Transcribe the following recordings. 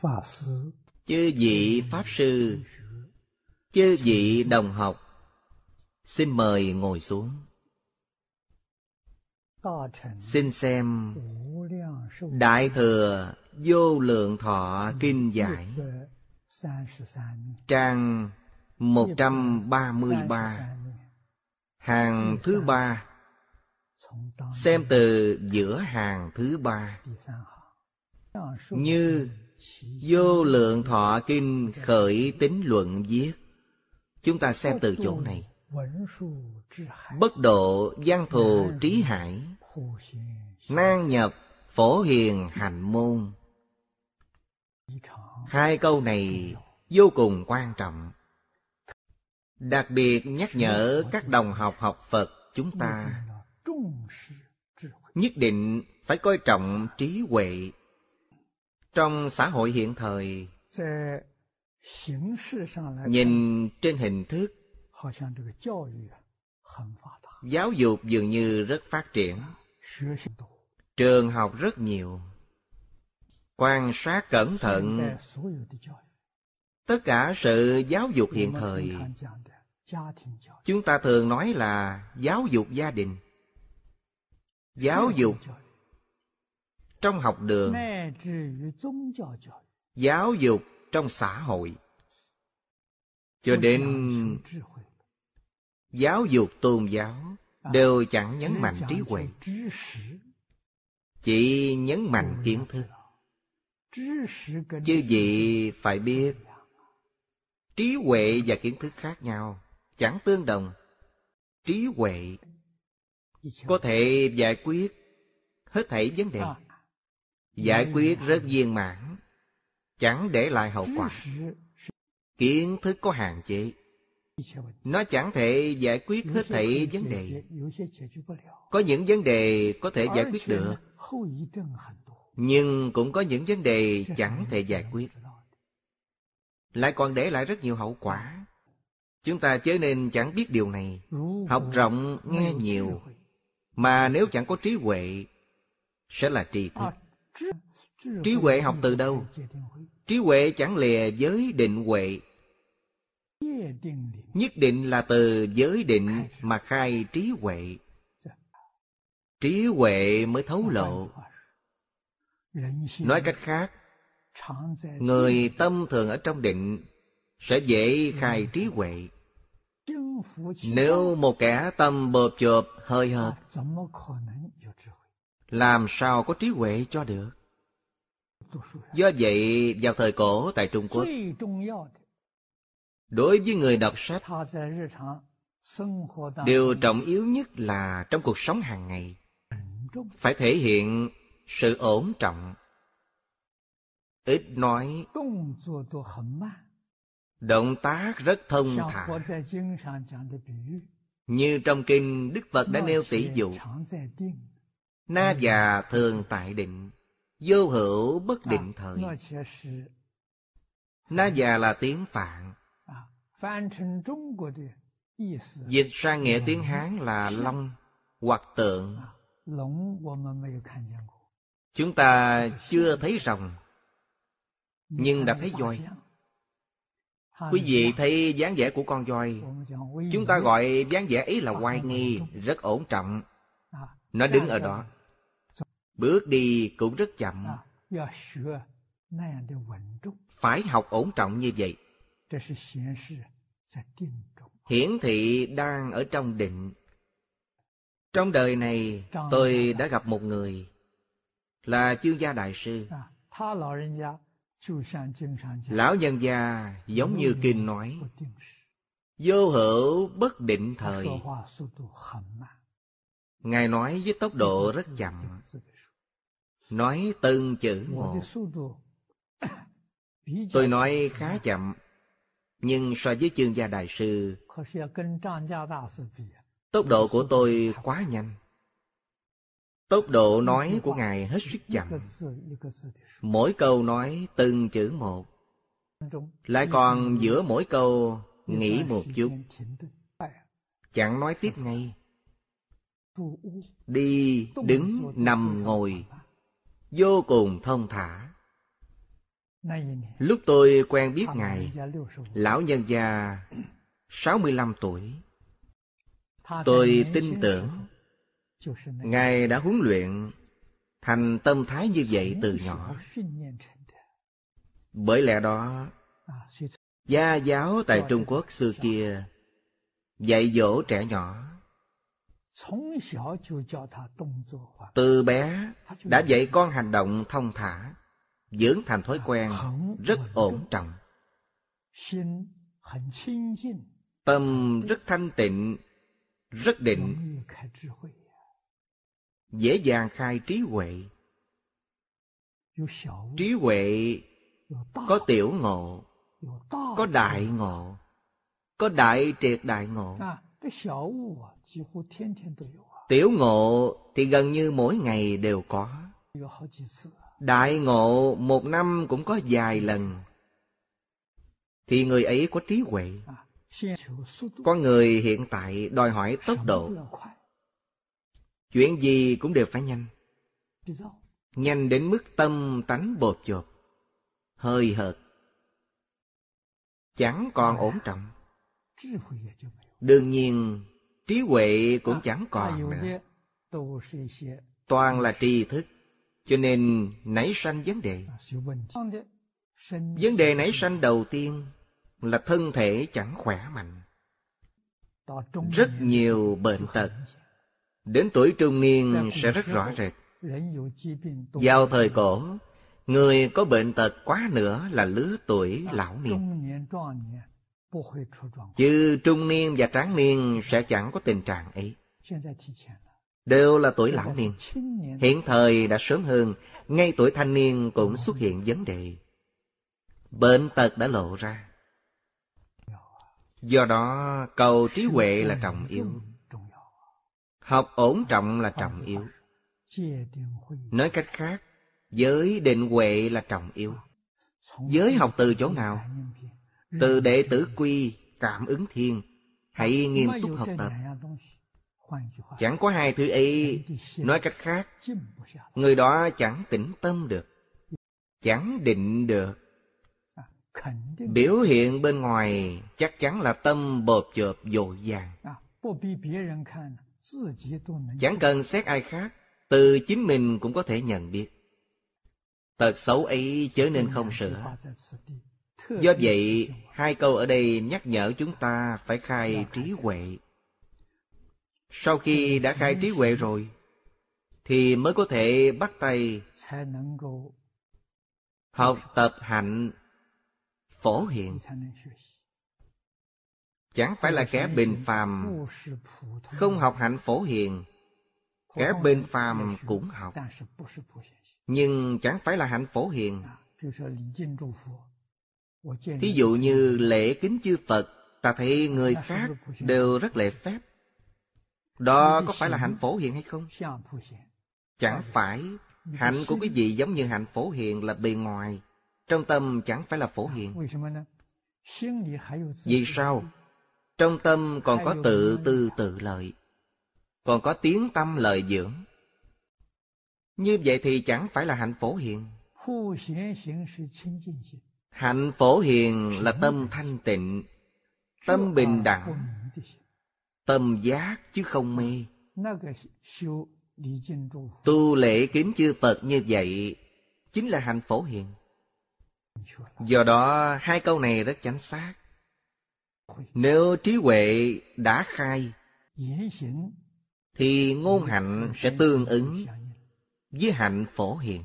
chư vị Pháp Sư, chư vị đồng học, xin mời ngồi xuống. Xin xem Đại Thừa Vô Lượng Thọ Kinh Giải, trang 133, hàng thứ ba. Xem từ giữa hàng thứ ba. Như Vô Lượng Thọ Kinh Khởi Tín Luận viết. Chúng ta xem từ chỗ này. Bất độ văn thù trí hải, nan nhập phổ hiền hạnh môn. Hai câu này vô cùng quan trọng, đặc biệt nhắc nhở các đồng học học Phật chúng ta nhất định phải coi trọng trí huệ. Trong xã hội hiện thời, nhìn trên hình thức, giáo dục dường như rất phát triển, trường học rất nhiều. Quan sát cẩn thận, tất cả sự giáo dục hiện thời, chúng ta thường nói là giáo dục gia đình, giáo dục trong học đường, giáo dục trong xã hội, cho đến giáo dục tôn giáo đều chẳng nhấn mạnh trí huệ, chỉ nhấn mạnh kiến thức. Chư vị phải biết, trí huệ và kiến thức khác nhau, chẳng tương đồng. Trí huệ có thể giải quyết hết thảy vấn đề, giải quyết rất viên mãn, chẳng để lại hậu quả. Kiến thức có hạn chế, nó chẳng thể giải quyết hết thảy vấn đề. Có những vấn đề có thể giải quyết được, nhưng cũng có những vấn đề chẳng thể giải quyết, lại còn để lại rất nhiều hậu quả. Chúng ta chớ nên chẳng biết điều này. Học rộng nghe nhiều, mà nếu chẳng có trí huệ, sẽ là tri thức. Trí huệ học từ đâu? Trí huệ chẳng lìa giới định huệ, nhất định là từ giới định mà khai trí huệ. Trí huệ mới thấu lộ. Nói cách khác, người tâm thường ở trong định sẽ dễ khai trí huệ. Nếu một kẻ tâm bộp chộp hơi hợt, làm sao có trí huệ cho được? Do vậy, vào thời cổ tại Trung Quốc, đối với người đọc sách, điều trọng yếu nhất là trong cuộc sống hàng ngày phải thể hiện sự ổn trọng, ít nói, động tác rất thông thả. Như trong kinh Đức Phật đã nêu tỷ dụ, na già thường tại định, vô hữu bất định thời. Na già là tiếng Phạn, dịch sang nghĩa tiếng Hán là long hoặc tượng. Chúng ta chưa thấy rồng, nhưng đã thấy voi. Quý vị thấy dáng vẻ của con voi, chúng ta gọi dáng vẻ ấy là oai nghi, rất ổn trọng. Nó đứng ở đó, bước đi cũng rất chậm. Phải học ổn trọng như vậy. Hiển thị đang ở trong định. Trong đời này tôi đã gặp một người là Chương Gia Đại Sư. Lão nhân gia giống như kinh nói, vô hữu bất định thời. Ngài nói với tốc độ rất chậm, nói từng chữ một. Tôi nói khá chậm, nhưng so với Chương Gia Đại Sư, tốc độ của tôi quá nhanh. Tốc độ nói của Ngài hết sức chậm, mỗi câu nói từng chữ một, lại còn giữa mỗi câu nghĩ một chút, chẳng nói tiếp ngay. Đi, đứng, nằm, ngồi, vô cùng thông thả. Lúc tôi quen biết Ngài, lão nhân gia 65 tuổi. Tôi tin tưởng Ngài đã huấn luyện thành tâm thái như vậy từ nhỏ. Bởi lẽ đó, gia giáo tại Trung Quốc xưa kia dạy dỗ trẻ nhỏ, từ bé đã dạy con hành động thông thả, dưỡng thành thói quen rất ổn trọng. Tâm rất thanh tịnh, rất định, dễ dàng khai trí huệ. Trí huệ có tiểu ngộ, có đại ngộ, có đại triệt đại ngộ. Tiểu ngộ thì gần như mỗi ngày đều có. Đại ngộ một năm cũng có vài lần. Thì người ấy có trí huệ. Con người hiện tại đòi hỏi tốc độ. Chuyện gì cũng đều phải nhanh. Nhanh đến mức tâm tánh bột chộp, hơi hợt, chẳng còn ổn trọng. Đương nhiên, trí huệ cũng chẳng còn nữa. Toàn là tri thức, cho nên nảy sanh vấn đề. Vấn đề nảy sanh đầu tiên là thân thể chẳng khỏe mạnh. Rất nhiều bệnh tật. Đến tuổi trung niên sẽ rất rõ rệt. Vào thời cổ, người có bệnh tật quá nữa là lứa tuổi lão niên. Chứ trung niên và tráng niên sẽ chẳng có tình trạng ấy. Đều là tuổi lão niên. Hiện thời đã sớm hơn, ngay tuổi thanh niên cũng xuất hiện vấn đề. Bệnh tật đã lộ ra. Do đó, cầu trí huệ là trọng yếu. Học ổn trọng là trọng yếu. Nói cách khác, giới định huệ là trọng yếu. Giới học từ chỗ nào? Từ đệ tử quy, cảm ứng thiên. Hãy nghiêm túc học tập. Chẳng có hai thứ ấy, nói cách khác, người đó chẳng tĩnh tâm được, chẳng định được. Biểu hiện bên ngoài chắc chắn là tâm bộp chộp dội vàng. Chẳng cần xét ai khác, từ chính mình cũng có thể nhận biết. Tật xấu ấy chớ nên không sửa. Do vậy, hai câu ở đây nhắc nhở chúng ta phải khai trí huệ. Sau khi đã khai trí huệ rồi, thì mới có thể bắt tay học tập hạnh phổ hiền. Chẳng phải là kẻ bình phàm không học hạnh phổ hiền. Kẻ bình phàm cũng học, nhưng chẳng phải là hạnh phổ hiền. Thí dụ như lễ kính chư Phật, ta thấy người khác đều rất lễ phép. Đó có phải là hạnh phổ hiền hay không? Chẳng phải. Hạnh của quý vị giống như hạnh phổ hiền là bề ngoài, trong tâm chẳng phải là phổ hiền. Vì sao? Trong tâm còn có tự tư tự lợi, còn có tiếng tâm lợi dưỡng. Như vậy thì chẳng phải là hạnh phổ hiền. Hạnh phổ hiền là tâm thanh tịnh, tâm bình đẳng, tâm giác chứ không mê. Tu lễ kính chư Phật như vậy chính là hạnh phổ hiền. Do đó hai câu này rất chính xác. Nếu trí huệ đã khai, thì ngôn hạnh sẽ tương ứng với hạnh phổ hiền.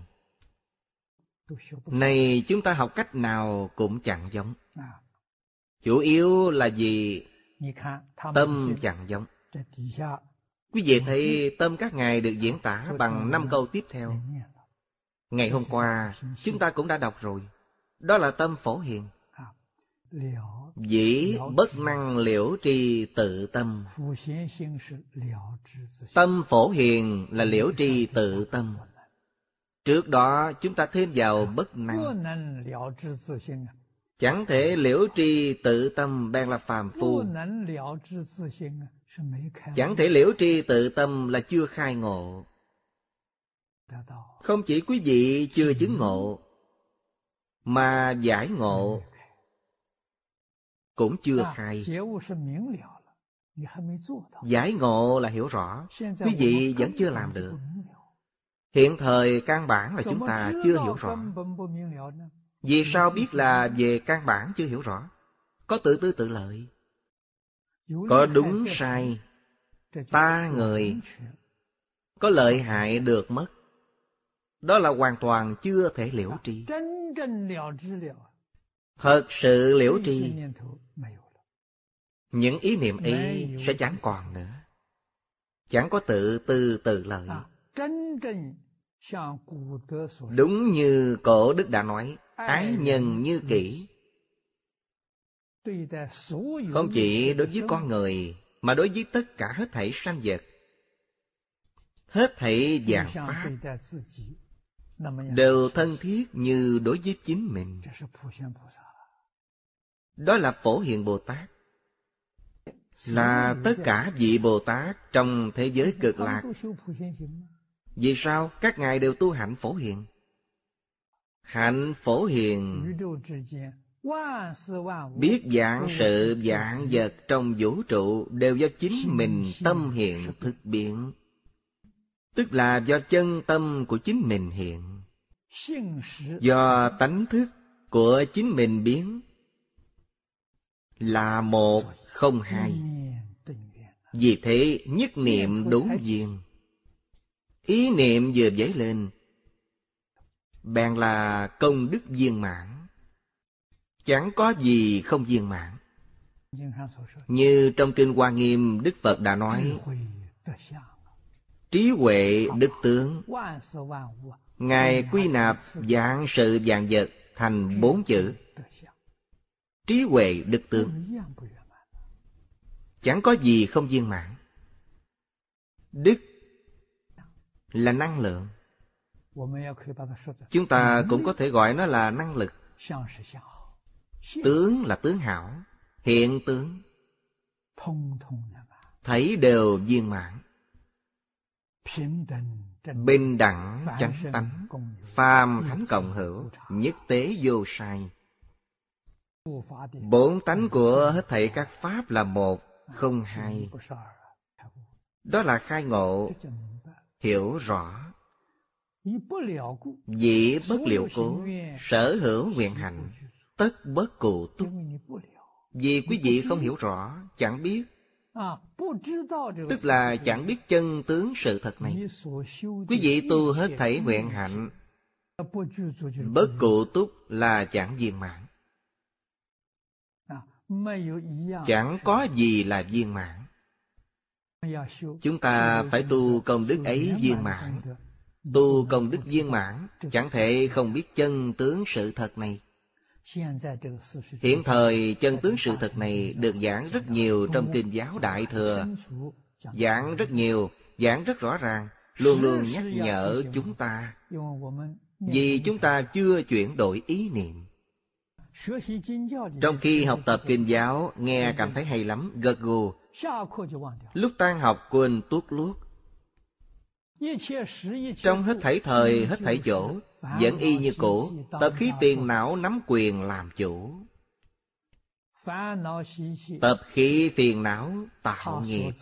Này chúng ta học cách nào cũng chẳng giống. Chủ yếu là vì tâm chẳng giống. Quý vị thấy tâm các ngài được diễn tả bằng 5 câu tiếp theo. Ngày hôm qua chúng ta cũng đã đọc rồi. Đó là tâm phổ hiền. Dĩ bất năng liễu tri tự tâm. Tâm phổ hiền là liễu tri tự tâm. Trước đó chúng ta thêm vào bất năng. Chẳng thể liễu tri tự tâm bèn là phàm phu. Chẳng thể liễu tri tự tâm là chưa khai ngộ. Không chỉ quý vị chưa chứng ngộ, mà giải ngộ cũng chưa khai. Giải ngộ là hiểu rõ, quý vị vẫn chưa làm được. Hiện thời căn bản là chúng ta chưa hiểu rõ. Vì sao biết là về căn bản chưa hiểu rõ? Có tự tư tự lợi, có đúng sai, ta người, có lợi hại được mất. Đó là hoàn toàn chưa thể liễu tri. Thật sự liễu tri, những ý niệm ấy sẽ chẳng còn nữa. Chẳng có tự tư tự lợi. Đúng như cổ đức đã nói, ái nhân như kỷ. Không chỉ đối với con người, mà đối với tất cả hết thảy sanh vật, hết thảy vạn pháp, đều thân thiết như đối với chính mình. Đó là Phổ Hiền Bồ Tát, là tất cả vị Bồ Tát trong thế giới Cực Lạc. Vì sao? Các ngài đều tu hạnh Phổ Hiền. Hạnh Phổ Hiền biết vạn sự vạn vật trong vũ trụ đều do chính mình tâm hiện thực biến, tức là do chân tâm của chính mình hiện, do tánh thức của chính mình biến, là một không hai. Vì thế nhất niệm đối duyên. Ý niệm vừa dấy lên, bèn là công đức viên mãn. Chẳng có gì không viên mãn. Như trong Kinh Hoa Nghiêm, Đức Phật đã nói, trí huệ đức tướng. Ngài quy nạp vạn sự vạn vật thành 4 chữ: trí huệ đức tướng. Chẳng có gì không viên mãn. Đức là năng lượng. Chúng ta cũng có thể gọi nó là năng lực. Tướng là tướng hảo, hiện tướng, thấy đều viên mãn. Bình đẳng chánh tánh, phàm thánh cộng hữu, nhất tế vô sai. 4 tánh của hết thảy các pháp là một, không hai. Đó là khai ngộ, hiểu rõ. Dĩ bất liệu cố, sở hữu nguyện hạnh, tất bất cụ túc. Vì quý vị không hiểu rõ, chẳng biết, tức là chẳng biết chân tướng sự thật này. Quý vị tu hết thảy nguyện hạnh, bất cụ túc là chẳng viên mãn. Chẳng có gì là viên mãn. Chúng ta phải tu công đức ấy viên mãn. Tu công đức viên mãn, chẳng thể không biết chân tướng sự thật này. Hiện thời chân tướng sự thật này được giảng rất nhiều trong Kinh giáo Đại Thừa. Giảng rất nhiều, giảng rất rõ ràng, luôn luôn nhắc nhở chúng ta. Vì chúng ta chưa chuyển đổi ý niệm. Trong khi học tập Kinh giáo, nghe cảm thấy hay lắm, gật gù. Lúc tan học quên tuốt luốt. Trong hết thảy thời, hết thảy chỗ, vẫn y như cũ, tập khí phiền não nắm quyền làm chủ. Tập khí phiền não tạo nghiệp.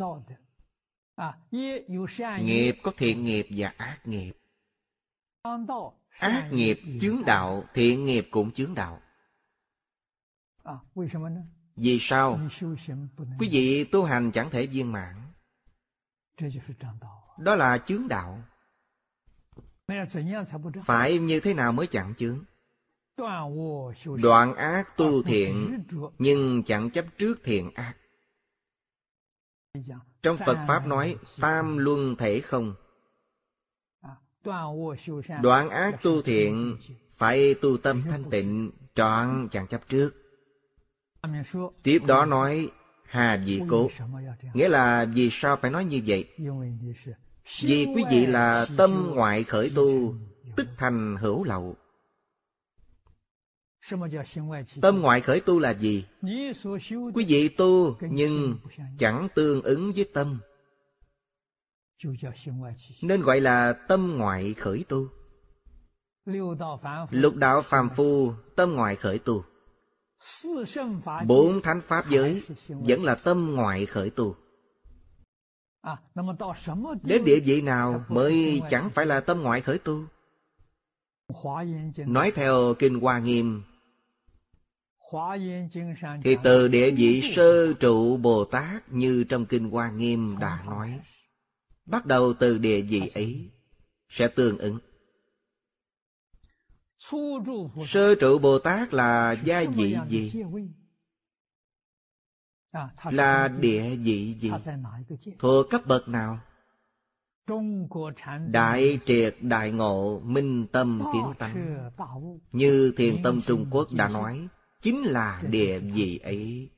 Nghiệp có thiện nghiệp và ác nghiệp. Ác nghiệp chướng đạo, thiện nghiệp cũng chướng đạo. Vì sao? Quý vị tu hành chẳng thể viên mãn. Đó là chướng đạo. Phải như thế nào mới chặn chướng? Đoạn ác tu thiện, nhưng chẳng chấp trước thiện ác. Trong Phật Pháp nói, tam luân thể không. Đoạn ác tu thiện, phải tu tâm thanh tịnh, trọn chẳng chấp trước. Tiếp đó nói, hà vì cố. Nghĩa là vì sao phải nói như vậy? Vì quý vị là tâm ngoại khởi tu, tức thành hữu lậu. Tâm ngoại khởi tu là gì? Quý vị tu nhưng chẳng tương ứng với tâm, nên gọi là tâm ngoại khởi tu. Lục đạo phàm phu tâm ngoại khởi tu. 4 thánh pháp giới vẫn là tâm ngoại khởi tu. Đến địa vị nào mới chẳng phải là tâm ngoại khởi tu? Nói theo Kinh Hoa Nghiêm thì từ địa vị sơ trụ Bồ Tát như trong Kinh Hoa Nghiêm đã nói, bắt đầu từ địa vị ấy sẽ tương ứng. Sơ trụ Bồ Tát là gia vị gì? Là địa vị gì? Thuộc cấp bậc nào? Đại triệt đại ngộ, minh tâm kiến tánh. Như Thiền Tông Trung Quốc đã nói, chính là địa vị ấy.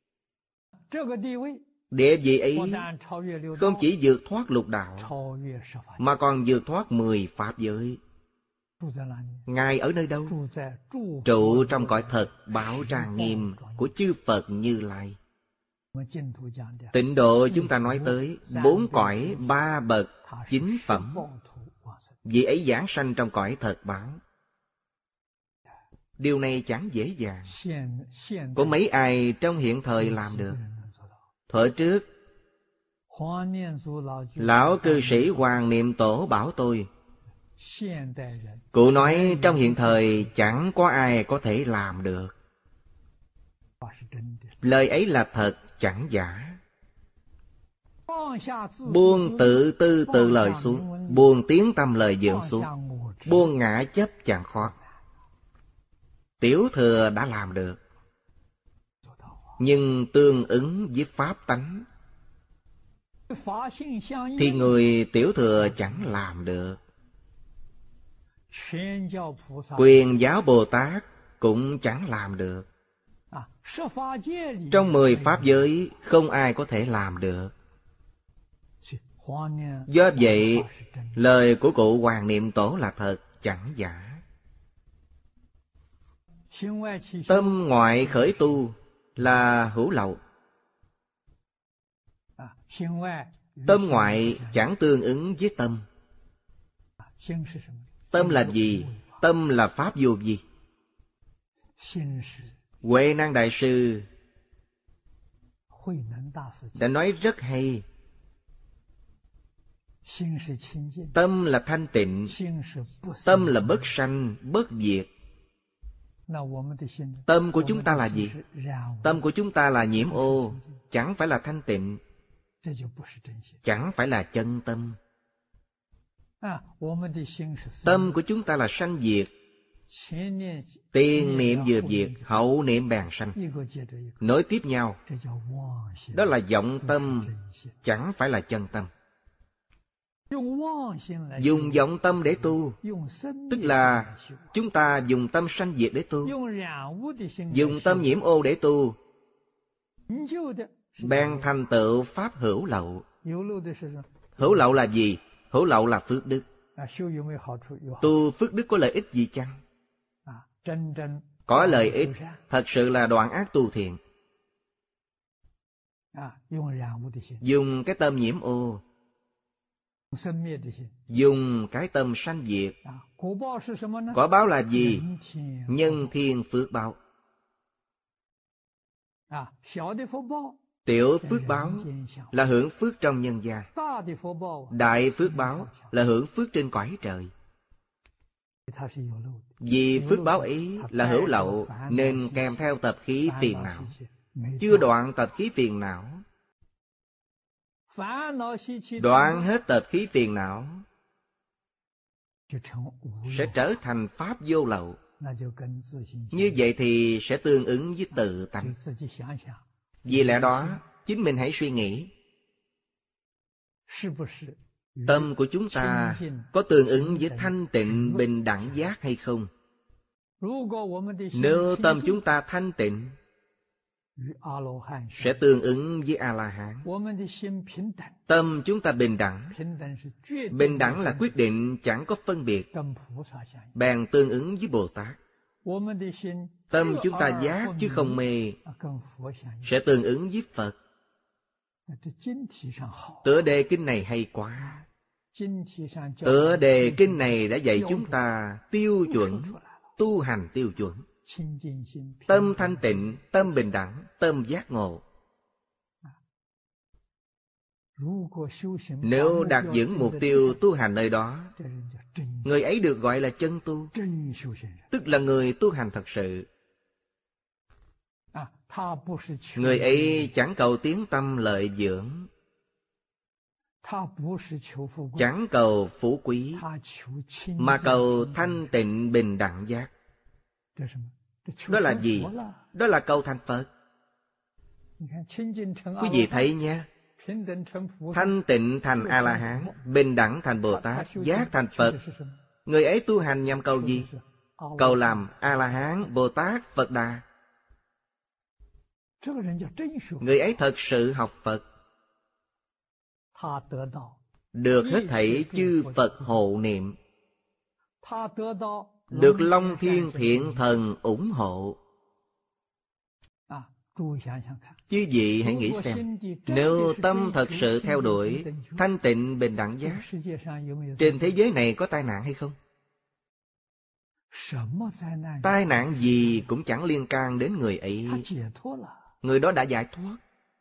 Địa vị ấy không chỉ vượt thoát lục đạo, mà còn vượt thoát 10 pháp giới. Ngài ở nơi đâu? Trụ trong cõi thật bảo trang nghiêm của chư Phật Như Lai. Tịnh độ chúng ta nói tới 4 cõi 3 bậc 9 phẩm. Vị ấy giảng sanh trong cõi thật báo. Điều này chẳng dễ dàng. Có mấy ai trong hiện thời làm được? Thuở trước, lão cư sĩ Hoàng Niệm Tổ bảo tôi, cụ nói trong hiện thời chẳng có ai có thể làm được. Lời ấy là thật, chẳng giả. Buông tự tư tự lời xuống, buông tiếng tâm lời dưỡng xuống, buông ngã chấp chẳng khó. Tiểu thừa đã làm được, nhưng tương ứng với pháp tánh thì người tiểu thừa chẳng làm được. Quyền giáo Bồ Tát cũng chẳng làm được. Trong 10 pháp giới không ai có thể làm được. Do vậy, lời của cụ Hoàng Niệm Tổ là thật, chẳng giả. Tâm ngoại khởi tu là hữu lậu. Tâm ngoại chẳng tương ứng với tâm. Tâm là gì? Tâm là pháp vô vi. Huệ Năng Đại Sư đã nói rất hay. Tâm là thanh tịnh, tâm là bất sanh, bất diệt. Tâm của chúng ta là gì? Tâm của chúng ta là nhiễm ô, chẳng phải là thanh tịnh, chẳng phải là chân tâm. Tâm của chúng ta là sanh diệt. Tiền niệm vừa diệt, hậu niệm bèn sanh, nối tiếp nhau. Đó là vọng tâm, chẳng phải là chân tâm. Dùng vọng tâm để tu, tức là chúng ta dùng tâm sanh diệt để tu. Dùng tâm nhiễm ô để tu, bèn thành tựu pháp hữu lậu. Hữu lậu là gì? Hữu lậu là phước đức. Tu phước đức có lợi ích gì chăng? Có lợi ích, thật sự là đoạn ác tu thiện. Dùng cái tâm nhiễm ô, dùng cái tâm sanh diệt. Quả báo là gì? Nhân thiên phước báo. Tiểu phước báo là hưởng phước trong nhân gian. Đại phước báo là hưởng phước trên cõi trời. Vì phước báo ấy là hữu lậu nên kèm theo tập khí phiền não. Chưa đoạn tập khí phiền não, đoạn hết tập khí phiền não sẽ trở thành pháp vô lậu. Như vậy thì sẽ tương ứng với tự tánh. Vì lẽ đó, chính mình hãy suy nghĩ, tâm của chúng ta có tương ứng với thanh tịnh bình đẳng giác hay không? Nếu tâm chúng ta thanh tịnh, sẽ tương ứng với A-la-hán. Tâm chúng ta bình đẳng. Bình đẳng là quyết định chẳng có phân biệt, bèn tương ứng với Bồ Tát. Tâm chúng ta giác chứ không mê, sẽ tương ứng với Phật. Tựa đề kinh này hay quá. Tựa đề kinh này đã dạy chúng ta tiêu chuẩn, tu hành tiêu chuẩn. Tâm thanh tịnh, tâm bình đẳng, tâm giác ngộ. Nếu đạt vững mục tiêu tu hành nơi đó, người ấy được gọi là chân tu, tức là người tu hành thật sự. Người ấy chẳng cầu tiếng tăm lợi dưỡng, chẳng cầu phú quý, mà cầu thanh tịnh bình đẳng giác. Đó là gì? Đó là cầu thành Phật. Quý vị thấy nha, thanh tịnh thành A-la-hán, bình đẳng thành Bồ Tát, giác thành Phật. Người ấy tu hành nhằm cầu gì? Cầu làm A-la-hán, Bồ Tát, Phật Đà. Người ấy thật sự học Phật, được hết thảy chư Phật hộ niệm, được Long Thiên Thiện Thần ủng hộ. Chư vị hãy nghĩ xem, nếu tâm thật sự theo đuổi thanh tịnh bình đẳng giác, trên thế giới này có tai nạn hay không? Tai nạn gì cũng chẳng liên can đến người ấy. Người đó đã giải thoát,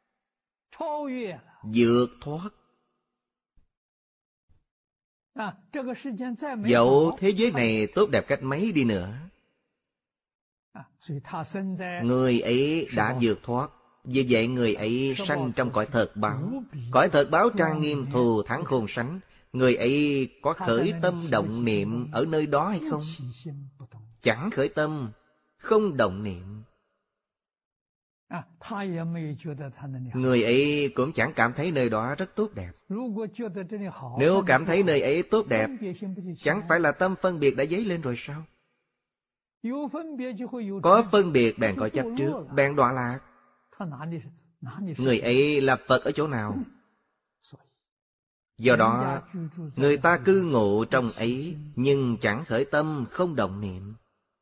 vượt thoát. Dẫu thế giới này tốt đẹp cách mấy đi nữa, người ấy đã vượt thoát. Vì vậy người ấy sanh trong cõi thật báo. Cõi thật báo trang nghiêm thù thắng khôn sánh. Người ấy có khởi tâm động niệm ở nơi đó hay không? Chẳng khởi tâm, không động niệm. Người ấy cũng chẳng cảm thấy nơi đó rất tốt đẹp. Nếu cảm thấy nơi ấy tốt đẹp, chẳng phải là tâm phân biệt đã dấy lên rồi sao? Có phân biệt bèn có chấp trước, bèn đọa lạc. Người ấy là Phật ở chỗ nào? Do đó, người ta cư ngụ trong ấy, nhưng chẳng khởi tâm, không động niệm.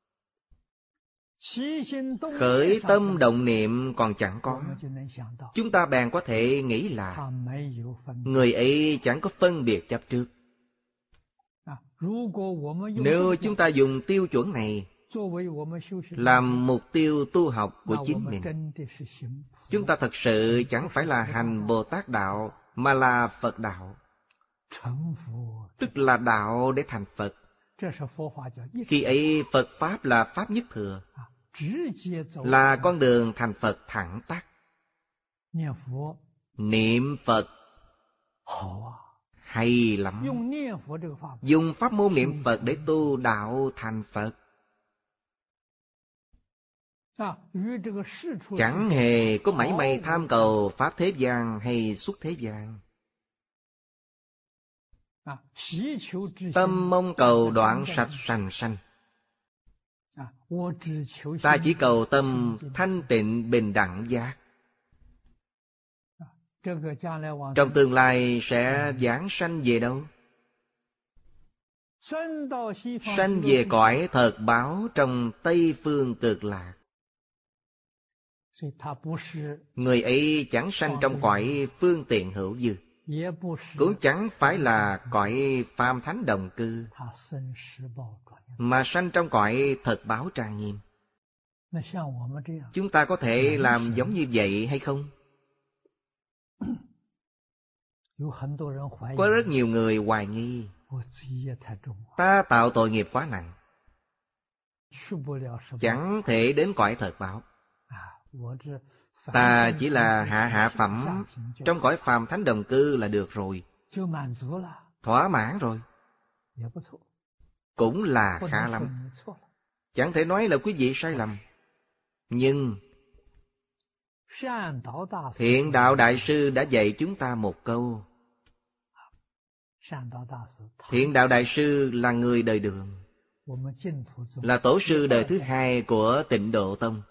Khởi tâm động niệm còn chẳng có, chúng ta bèn có thể nghĩ là người ấy chẳng có phân biệt chấp trước. Nếu chúng ta dùng tiêu chuẩn này làm mục tiêu tu học của chính mình, chúng ta thật sự chẳng phải là hành Bồ Tát đạo, mà là Phật đạo, tức là đạo để thành Phật. Khi ấy Phật Pháp là Pháp nhất thừa, là con đường thành Phật thẳng tắc. Niệm Phật hay lắm. Dùng pháp môn niệm Phật để tu đạo thành Phật, chẳng hề có mảy may tham cầu pháp thế gian hay xuất thế gian. Tâm mong cầu đoạn sạch sành sanh. Ta chỉ cầu tâm thanh tịnh bình đẳng giác. Trong tương lai sẽ giảng sanh về đâu? Sanh về cõi thật báo trong Tây Phương Cực Lạc. Người ấy chẳng sanh trong cõi phương tiện hữu dư, cũng chẳng phải là cõi phàm thánh đồng cư, mà sanh trong cõi thật báo trang nghiêm. Chúng ta có thể làm giống như vậy hay không? Có rất nhiều người hoài nghi, ta tạo tội nghiệp quá nặng, chẳng thể đến cõi thật báo. Ta chỉ là hạ phẩm trong cõi phàm thánh đồng cư là được rồi, thỏa mãn rồi, cũng là khá lắm. Chẳng thể nói là quý vị sai lầm. Nhưng Thiện Đạo Đại Sư đã dạy chúng ta một câu. Thiện Đạo Đại Sư là người đời Đường, là tổ sư đời thứ hai của Tịnh Độ Tông.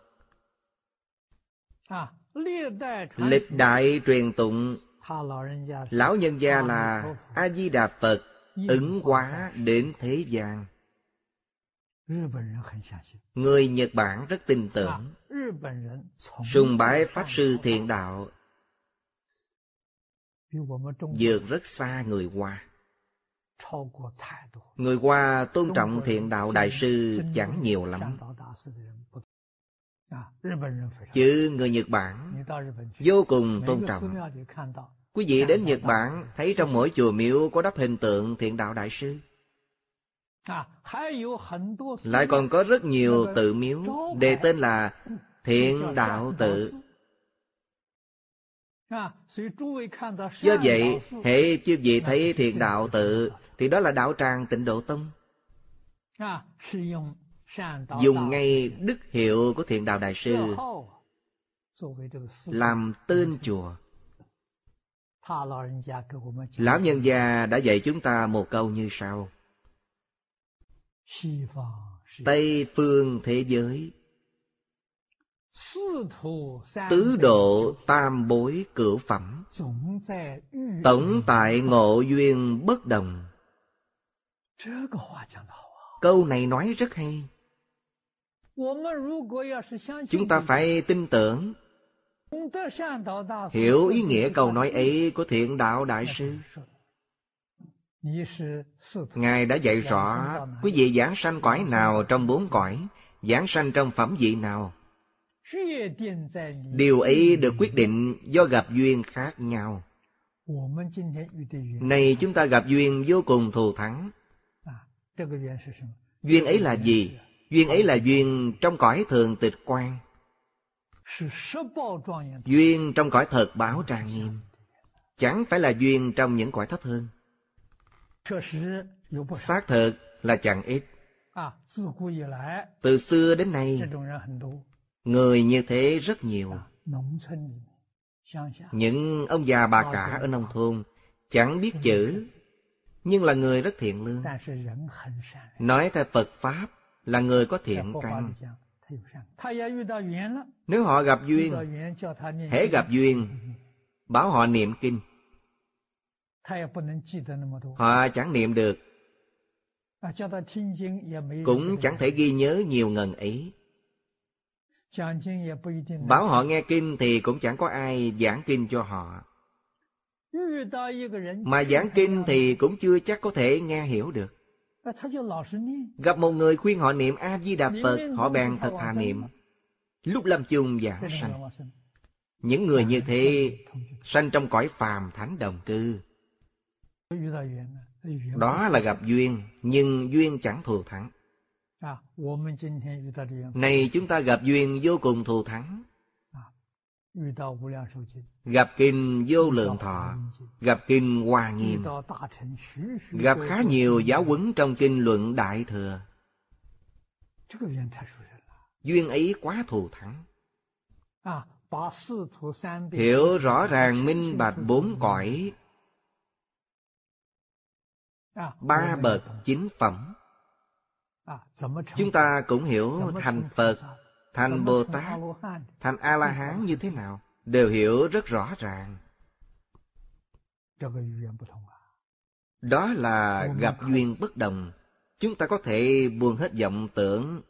Lịch đại truyền tụng, lão nhân gia là A-di-đà Phật ứng hóa đến thế gian. Người Nhật Bản rất tin tưởng, sùng bái Pháp Sư Thiện Đạo, vượt rất xa người Hoa. Người Hoa tôn trọng Thiện Đạo Đại Sư chẳng nhiều lắm. Chứ người Nhật Bản vô cùng tôn trọng. Quý vị đến Nhật Bản thấy trong mỗi chùa miếu có đắp hình tượng Thiện Đạo Đại Sư. Lại còn có rất nhiều tự miếu đề tên là Thiện Đạo Tự. Do vậy, hễ chư vị thấy Thiện Đạo Tự thì đó là đạo tràng Tịnh Độ Tông. Dùng ngay đức hiệu của Thiện Đạo Đại Sư làm tên chùa. Lão nhân gia đã dạy chúng ta một câu như sau: Tây phương thế giới, tứ độ tam bối cửu phẩm, tổng tại ngộ duyên bất đồng. Câu này nói rất hay. Chúng ta phải tin tưởng, hiểu ý nghĩa câu nói ấy của Thiện Đạo Đại Sư. Ngài đã dạy rõ quý vị giảng sanh cõi nào trong 4 cõi, giảng sanh trong phẩm vị nào. Điều ấy được quyết định do gặp duyên khác nhau. Này chúng ta gặp duyên vô cùng thù thắng. Duyên ấy là gì? Duyên ấy là duyên trong cõi thường tịch quan, duyên trong cõi thật báo trang nghiêm, chẳng phải là duyên trong những cõi thấp hơn. Xác thực là chẳng ít. Từ xưa đến nay, người như thế rất nhiều. Những ông già bà cả ở nông thôn chẳng biết chữ, nhưng là người rất thiện lương. Nói theo Phật Pháp là người có thiện căn. Nếu họ gặp duyên, hễ gặp duyên, bảo họ niệm kinh, họ chẳng niệm được, cũng chẳng thể ghi nhớ nhiều ngần ấy. Bảo họ nghe kinh thì cũng chẳng có ai giảng kinh cho họ. Mà giảng kinh thì cũng chưa chắc có thể nghe hiểu được. Gặp một người khuyên họ niệm A-di-đà Phật, họ bèn thật thà niệm. Lúc lâm chung giảng sanh. Những người như thế sanh trong cõi phàm thánh đồng cư. Đó là gặp duyên, nhưng duyên chẳng thù thắng. Này chúng ta gặp duyên vô cùng thù thắng. Gặp kinh Vô Lượng Thọ, gặp kinh Hoa Nghiêm, gặp khá nhiều giáo huấn trong kinh Luận Đại Thừa. Duyên ấy quá thù thắng. Hiểu rõ ràng minh bạch 4 cõi, 3 bậc 9 phẩm. Chúng ta cũng hiểu thành Phật, thành Bồ Tát, thành A-la-hán như thế nào, đều hiểu rất rõ ràng. Đó là gặp duyên bất đồng. Chúng ta có thể buông hết vọng tưởng,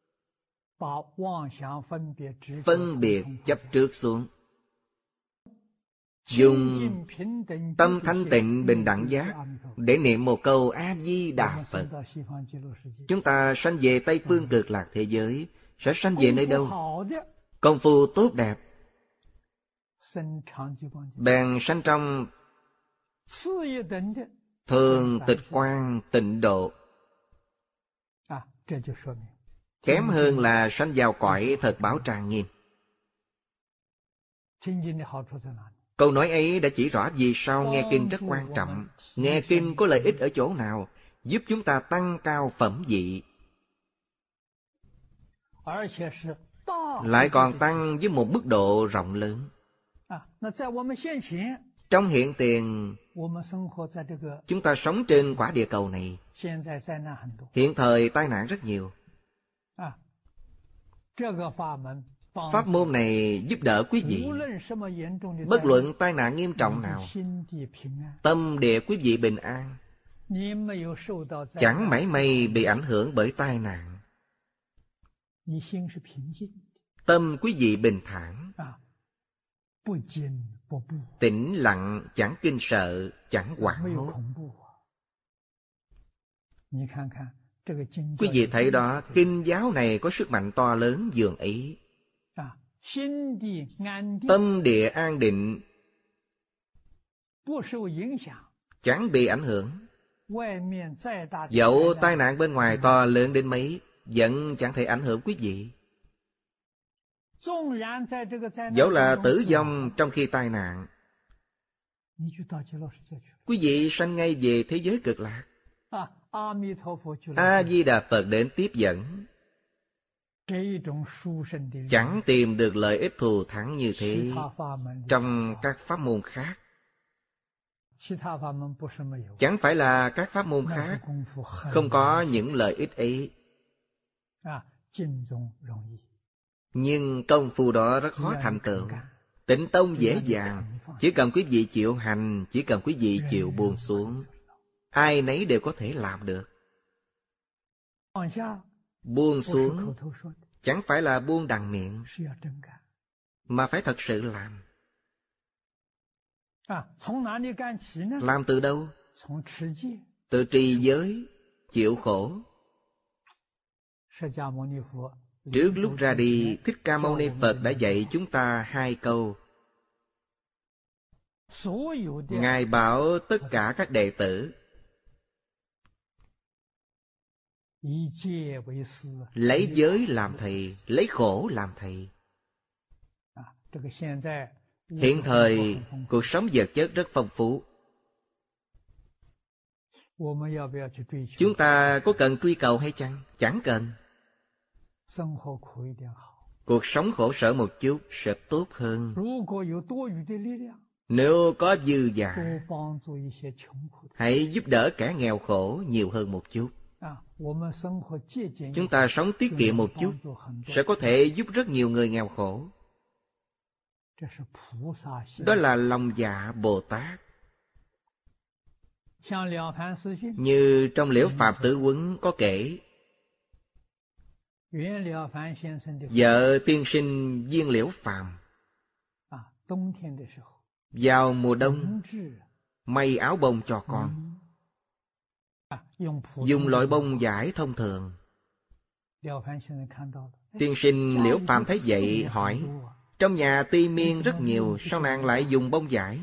phân biệt chấp trước xuống, dùng tâm thanh tịnh bình đẳng giác để niệm một câu A-di-đà Phật. Chúng ta sanh về Tây Phương Cực Lạc thế giới, sẽ sanh về nơi đâu? Công phu tốt đẹp, bèn sanh trong thường tịch quan tịnh độ. Kém hơn là sanh vào cõi thật báo trang nghiêm. Câu nói ấy đã chỉ rõ vì sao nghe kinh rất quan trọng. Nghe kinh có lợi ích ở chỗ nào? Giúp chúng ta tăng cao phẩm vị, lại còn tăng với một mức độ rộng lớn. Trong hiện tiền, chúng ta sống trên quả địa cầu này, hiện thời tai nạn rất nhiều. Pháp môn này giúp đỡ quý vị. Bất luận tai nạn nghiêm trọng nào, tâm địa quý vị bình an, chẳng mảy may bị ảnh hưởng bởi tai nạn. Tâm quý vị bình thản, tĩnh lặng, chẳng kinh sợ, chẳng hoảng hốt. Quý vị thấy đó, kinh giáo này có sức mạnh to lớn dường ấy. Tâm địa an định, chẳng bị ảnh hưởng. Dẫu tai nạn bên ngoài to lớn đến mấy, vẫn chẳng thể ảnh hưởng quý vị. Dẫu là tử vong trong khi tai nạn, quý vị sanh ngay về thế giới cực lạc. A Di Đà Phật đến tiếp dẫn. Chẳng tìm được lợi ích thù thắng như thế trong các pháp môn khác. Chẳng phải là các pháp môn khác không có những lợi ích ấy, nhưng công phu đó rất khó thành tựu. Tịnh tông dễ dàng, chỉ cần quý vị chịu hành, chỉ cần quý vị chịu buông xuống, ai nấy đều có thể làm được. Buông xuống chẳng phải là buông đằng miệng, mà phải thật sự làm. Làm từ đâu? Từ trì giới, chịu khổ. Trước lúc ra đi, Thích Ca Mâu Ni Phật đã dạy chúng ta 2 câu. Ngài bảo tất cả các đệ tử lấy giới làm thầy, lấy khổ làm thầy. Hiện thời, cuộc sống vật chất rất phong phú. Chúng ta có cần truy cầu hay chăng? Chẳng cần. Cuộc sống khổ sở một chút sẽ tốt hơn. Nếu có dư giả, hãy giúp đỡ kẻ nghèo khổ nhiều hơn một chút. Chúng ta sống tiết kiệm một chút, sẽ có thể giúp rất nhiều người nghèo khổ. Đó là lòng dạ Bồ Tát. Như trong Liễu Phạm Tử Huấn có kể, vợ tiên sinh Viên Liễu Phàm vào mùa đông may áo bông cho con, dùng loại bông vải thông thường. Tiên sinh Liễu Phàm thấy vậy hỏi, trong nhà ti miên rất nhiều, sao nàng lại dùng bông vải?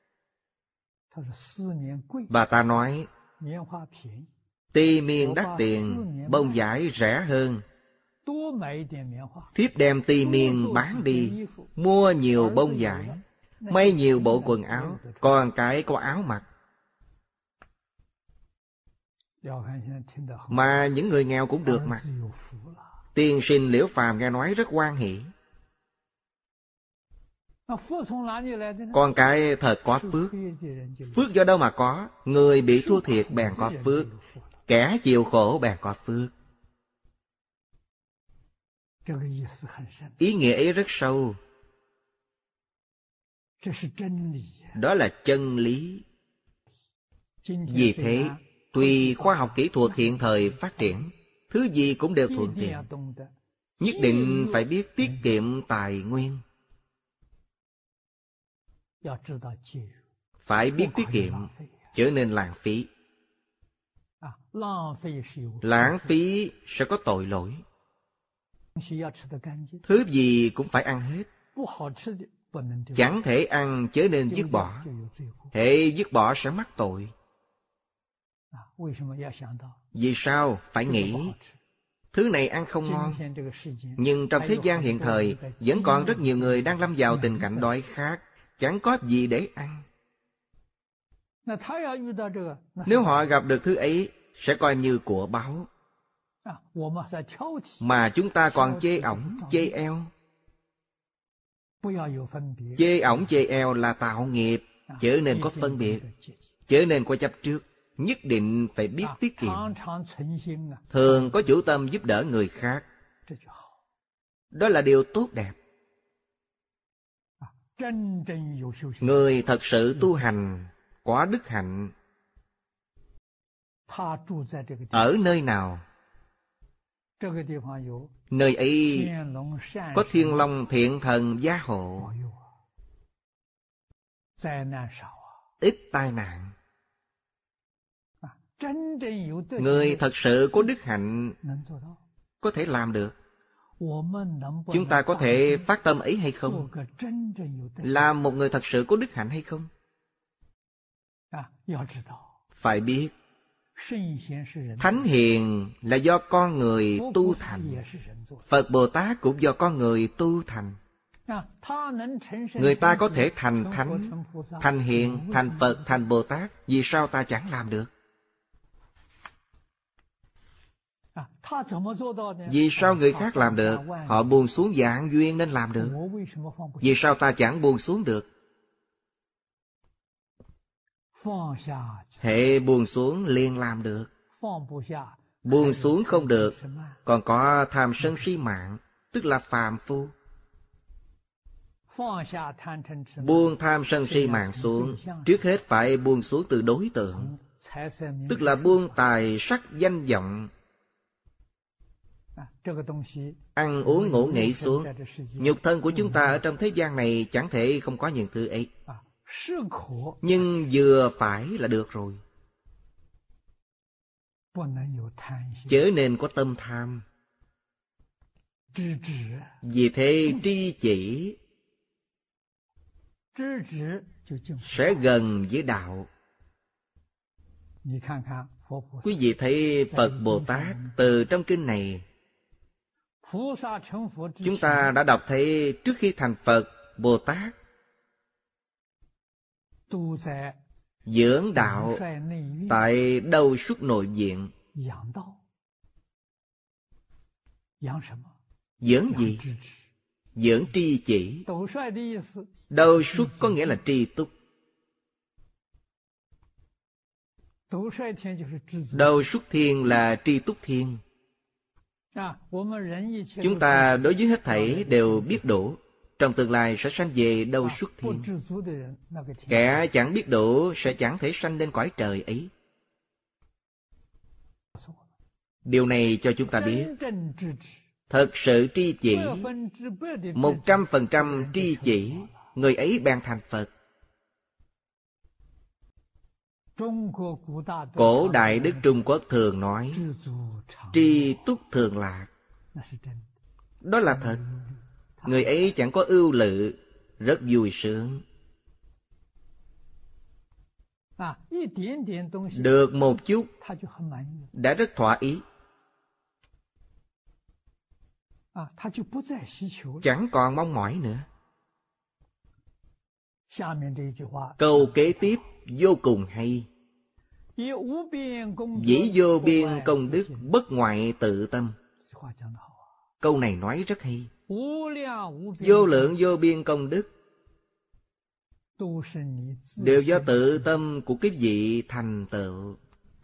Bà ta nói, ti miên đắt tiền, bông vải rẻ hơn. Thiếp đem ti miên bán đi, mua nhiều bông vải, may nhiều bộ quần áo, còn cái có áo mặc. Mà những người nghèo cũng được mặc. Tiên sinh Liễu Phàm nghe nói rất hoan hỷ. Con cái thật có phước. Phước do đâu mà có? Người bị thua thiệt bèn có phước, kẻ chịu khổ bèn có phước. Ý nghĩa ấy rất sâu. Đó là chân lý. Vì thế, tuy khoa học kỹ thuật hiện thời phát triển, thứ gì cũng đều thuận tiện, nhất định phải biết tiết kiệm tài nguyên. Phải biết tiết kiệm, trở nên lãng phí. Lãng phí sẽ có tội lỗi. Thứ gì cũng phải ăn hết. Chẳng thể ăn chớ nên dứt bỏ. Hễ dứt bỏ sẽ mắc tội. Vì sao? Phải nghĩ thứ này ăn không ngon. Nhưng trong thế gian hiện thời vẫn còn rất nhiều người đang lâm vào tình cảnh đói khát, chẳng có gì để ăn. Nếu họ gặp được thứ ấy, sẽ coi như của báu. Mà chúng ta còn chê ổng, chê eo. Chê ổng, chê eo là tạo nghiệp, chớ nên có phân biệt, chớ nên có chấp trước. Nhất định phải biết tiết kiệm. Thường có chủ tâm giúp đỡ người khác. Đó là điều tốt đẹp. Người thật sự tu hành, có đức hạnh, ở nơi nào, nơi ấy có Thiên Long Thiện Thần gia hộ, ít tai nạn. Người thật sự có đức hạnh có thể làm được. Chúng ta có thể phát tâm ấy hay không? Làm một người thật sự có đức hạnh hay không? Phải biết, Thánh Hiền là do con người tu thành. Phật Bồ Tát cũng do con người tu thành. Người ta có thể thành Thánh, thành Hiền, thành Phật, thành Bồ Tát. Vì sao ta chẳng làm được? Vì sao người khác làm được? Họ buông xuống vạn duyên nên làm được. Vì sao ta chẳng buông xuống được? Hệ buông xuống liền làm được. Buông xuống không được, còn có tham sân si mạng, tức là phàm phu. Buông tham sân si mạng xuống, trước hết phải buông xuống từ đối tượng, tức là buông tài sắc danh vọng. Ăn uống ngủ nghỉ xuống. Nhục thân của chúng ta ở trong thế gian này chẳng thể không có những thứ ấy. Nhưng vừa phải là được rồi. Chớ nên có tâm tham. Vì thế tri chỉ sẽ gần với đạo. Quý vị thấy Phật Bồ Tát từ trong kinh này, chúng ta đã đọc thấy trước khi thành Phật, Bồ Tát dưỡng đạo tại Đâu Xuất Nội Viện. Dưỡng gì? Dưỡng tri chỉ. Đâu Xuất có nghĩa là tri túc. Đâu Xuất Thiên là tri túc thiên. Chúng ta đối với hết thảy đều biết đủ. Trong tương lai sẽ sanh về Đâu Xuất Thiên. Kẻ chẳng biết đủ sẽ chẳng thể sanh lên cõi trời ấy. Điều này cho chúng ta biết, thật sự tri chỉ, 100% tri chỉ, người ấy bèn thành Phật. Cổ Đại Đức Trung Quốc thường nói, tri túc thường lạc. Đó là thật. Người ấy chẳng có ưu lự, rất vui sướng. Được một chút đã rất thỏa ý, chẳng còn mong mỏi nữa. Câu kế tiếp vô cùng hay. Dĩ vô biên công đức, bất ngoại tự tâm. Câu này nói rất hay. Vô lượng vô biên công đức đều do tự tâm của cái vị thành tựu.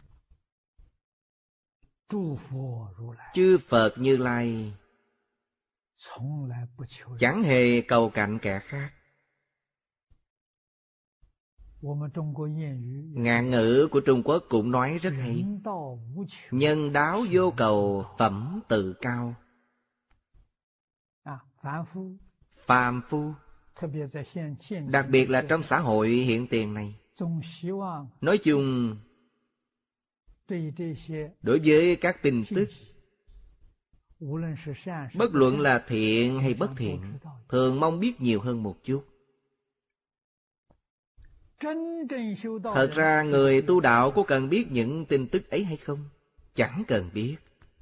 Chư Phật Như Lai chẳng hề cầu cạnh kẻ khác. Ngạn ngữ của Trung Quốc cũng nói rất hay. Nhân đáo vô cầu, phẩm tự cao. Phàm phu, đặc biệt là trong xã hội hiện tiền này, nói chung đối với các tin tức, bất luận là thiện hay bất thiện, thường mong biết nhiều hơn một chút. Thật ra người tu đạo có cần biết những tin tức ấy hay không? Chẳng cần biết.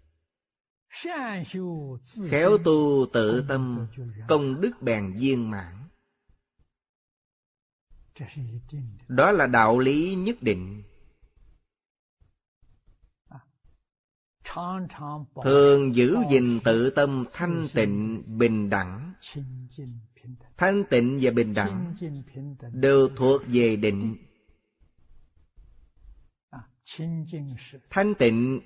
Khéo tu tự tâm, công đức bèn viên mãn. Đó là đạo lý nhất định. Thường giữ gìn tự tâm thanh tịnh bình đẳng. Thanh tịnh và bình đẳng đều thuộc về định. Thanh tịnh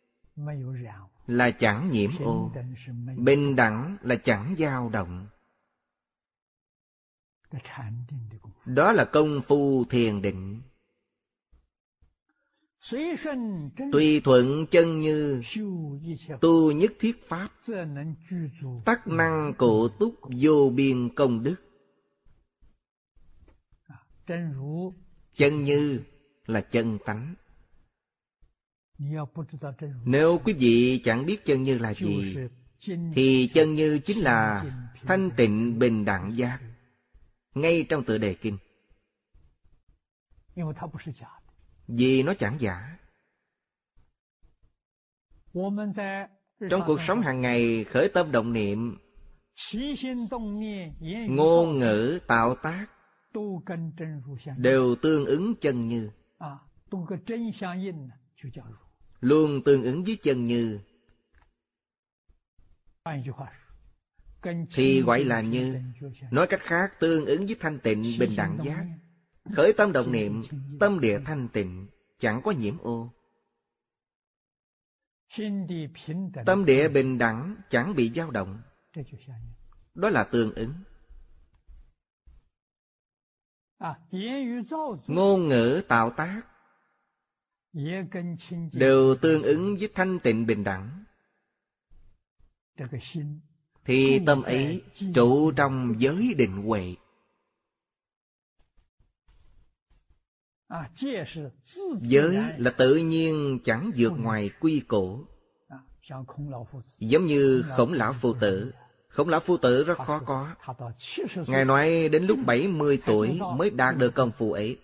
là chẳng nhiễm ô, bình đẳng là chẳng dao động. Đó là công phu thiền định. Tùy thuận chân như, tu nhất thiết pháp, tắc năng cụ túc vô biên công đức. Chân như là chân tánh. Nếu quý vị chẳng biết chân như là gì, thì chân như chính là thanh tịnh bình đẳng giác, ngay trong tựa đề kinh. Vì nó chẳng giả. Trong cuộc sống hàng ngày, khởi tâm động niệm, ngôn ngữ tạo tác đều tương ứng chân như, luôn tương ứng với chân như, thì gọi là như. Nói cách khác, tương ứng với thanh tịnh bình đẳng giác. Khởi tâm động niệm, tâm địa thanh tịnh, chẳng có nhiễm ô. Tâm địa bình đẳng, chẳng bị dao động. Đó là tương ứng. Ngôn ngữ tạo tác đều tương ứng với thanh tịnh bình đẳng, thì tâm ấy trụ trong giới định huệ. Giới là tự nhiên, chẳng vượt ngoài quy củ. Giống như Khổng Lão Phu Tử. Khổng Lão Phu Tử rất khó có. Ngài nói đến lúc 70 tuổi mới đạt được công phu ấy.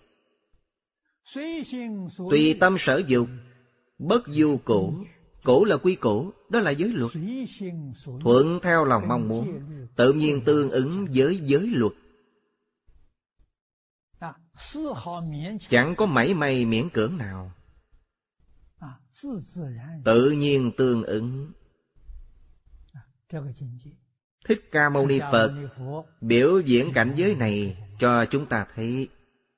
Tùy tâm sở dục, bất du củ. Củ là quy củ, đó là giới luật. Thuận theo lòng mong muốn, tự nhiên tương ứng với giới luật. Chẳng có mảy may miễn cưỡng nào, tự nhiên tương ứng. Thích Ca Mâu Ni Phật biểu diễn cảnh giới này cho chúng ta thấy.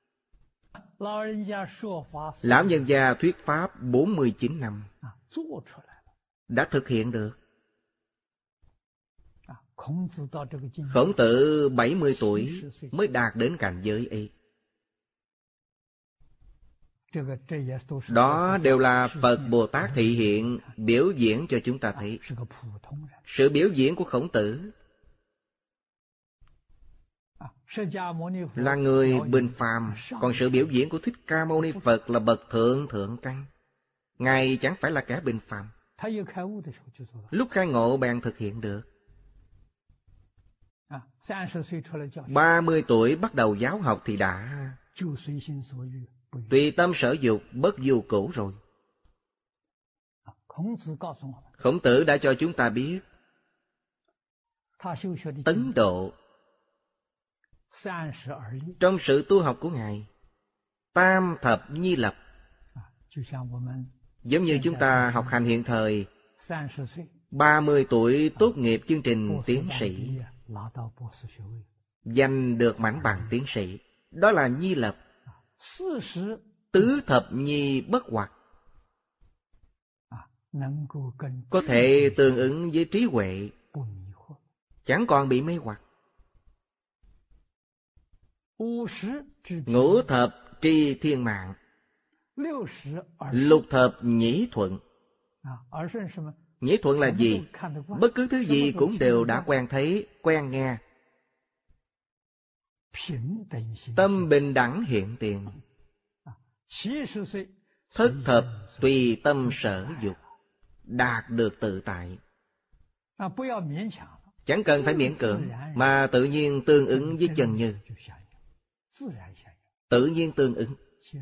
Lão nhân gia thuyết pháp 49 năm đã thực hiện được. Khổng Tử 70 tuổi mới đạt đến cảnh giới ấy. Đó đều là Phật Bồ Tát thị hiện, biểu diễn cho chúng ta thấy. Sự biểu diễn của Khổng Tử là người bình phàm, còn sự biểu diễn của Thích Ca Mâu Ni Phật là bậc thượng thượng căn. Ngài chẳng phải là kẻ bình phàm. Lúc khai ngộ bèn thực hiện được. 30 tuổi bắt đầu giáo học thì đã tùy tâm sở dục, bất du củ rồi. Khổng Tử đã cho chúng ta biết tấn độ trong sự tu học của Ngài. Tam thập nhi lập. Giống như chúng ta học hành hiện thời, 30 tuổi tốt nghiệp chương trình tiến sĩ, giành được mảnh bằng tiến sĩ. Đó là nhi lập. Tứ thập nhi bất hoặc, có thể tương ứng với trí huệ, chẳng còn bị mê hoặc. Ngũ thập tri thiên mạng, lục thập nhĩ thuận. Nhĩ thuận là gì? Bất cứ thứ gì cũng đều đã quen thấy, quen nghe. Tâm bình đẳng hiện tiền. Thất thập tùy tâm sở dục, đạt được tự tại. Chẳng cần phải miễn cưỡng, mà tự nhiên tương ứng với chân như. Tự nhiên tương ứng.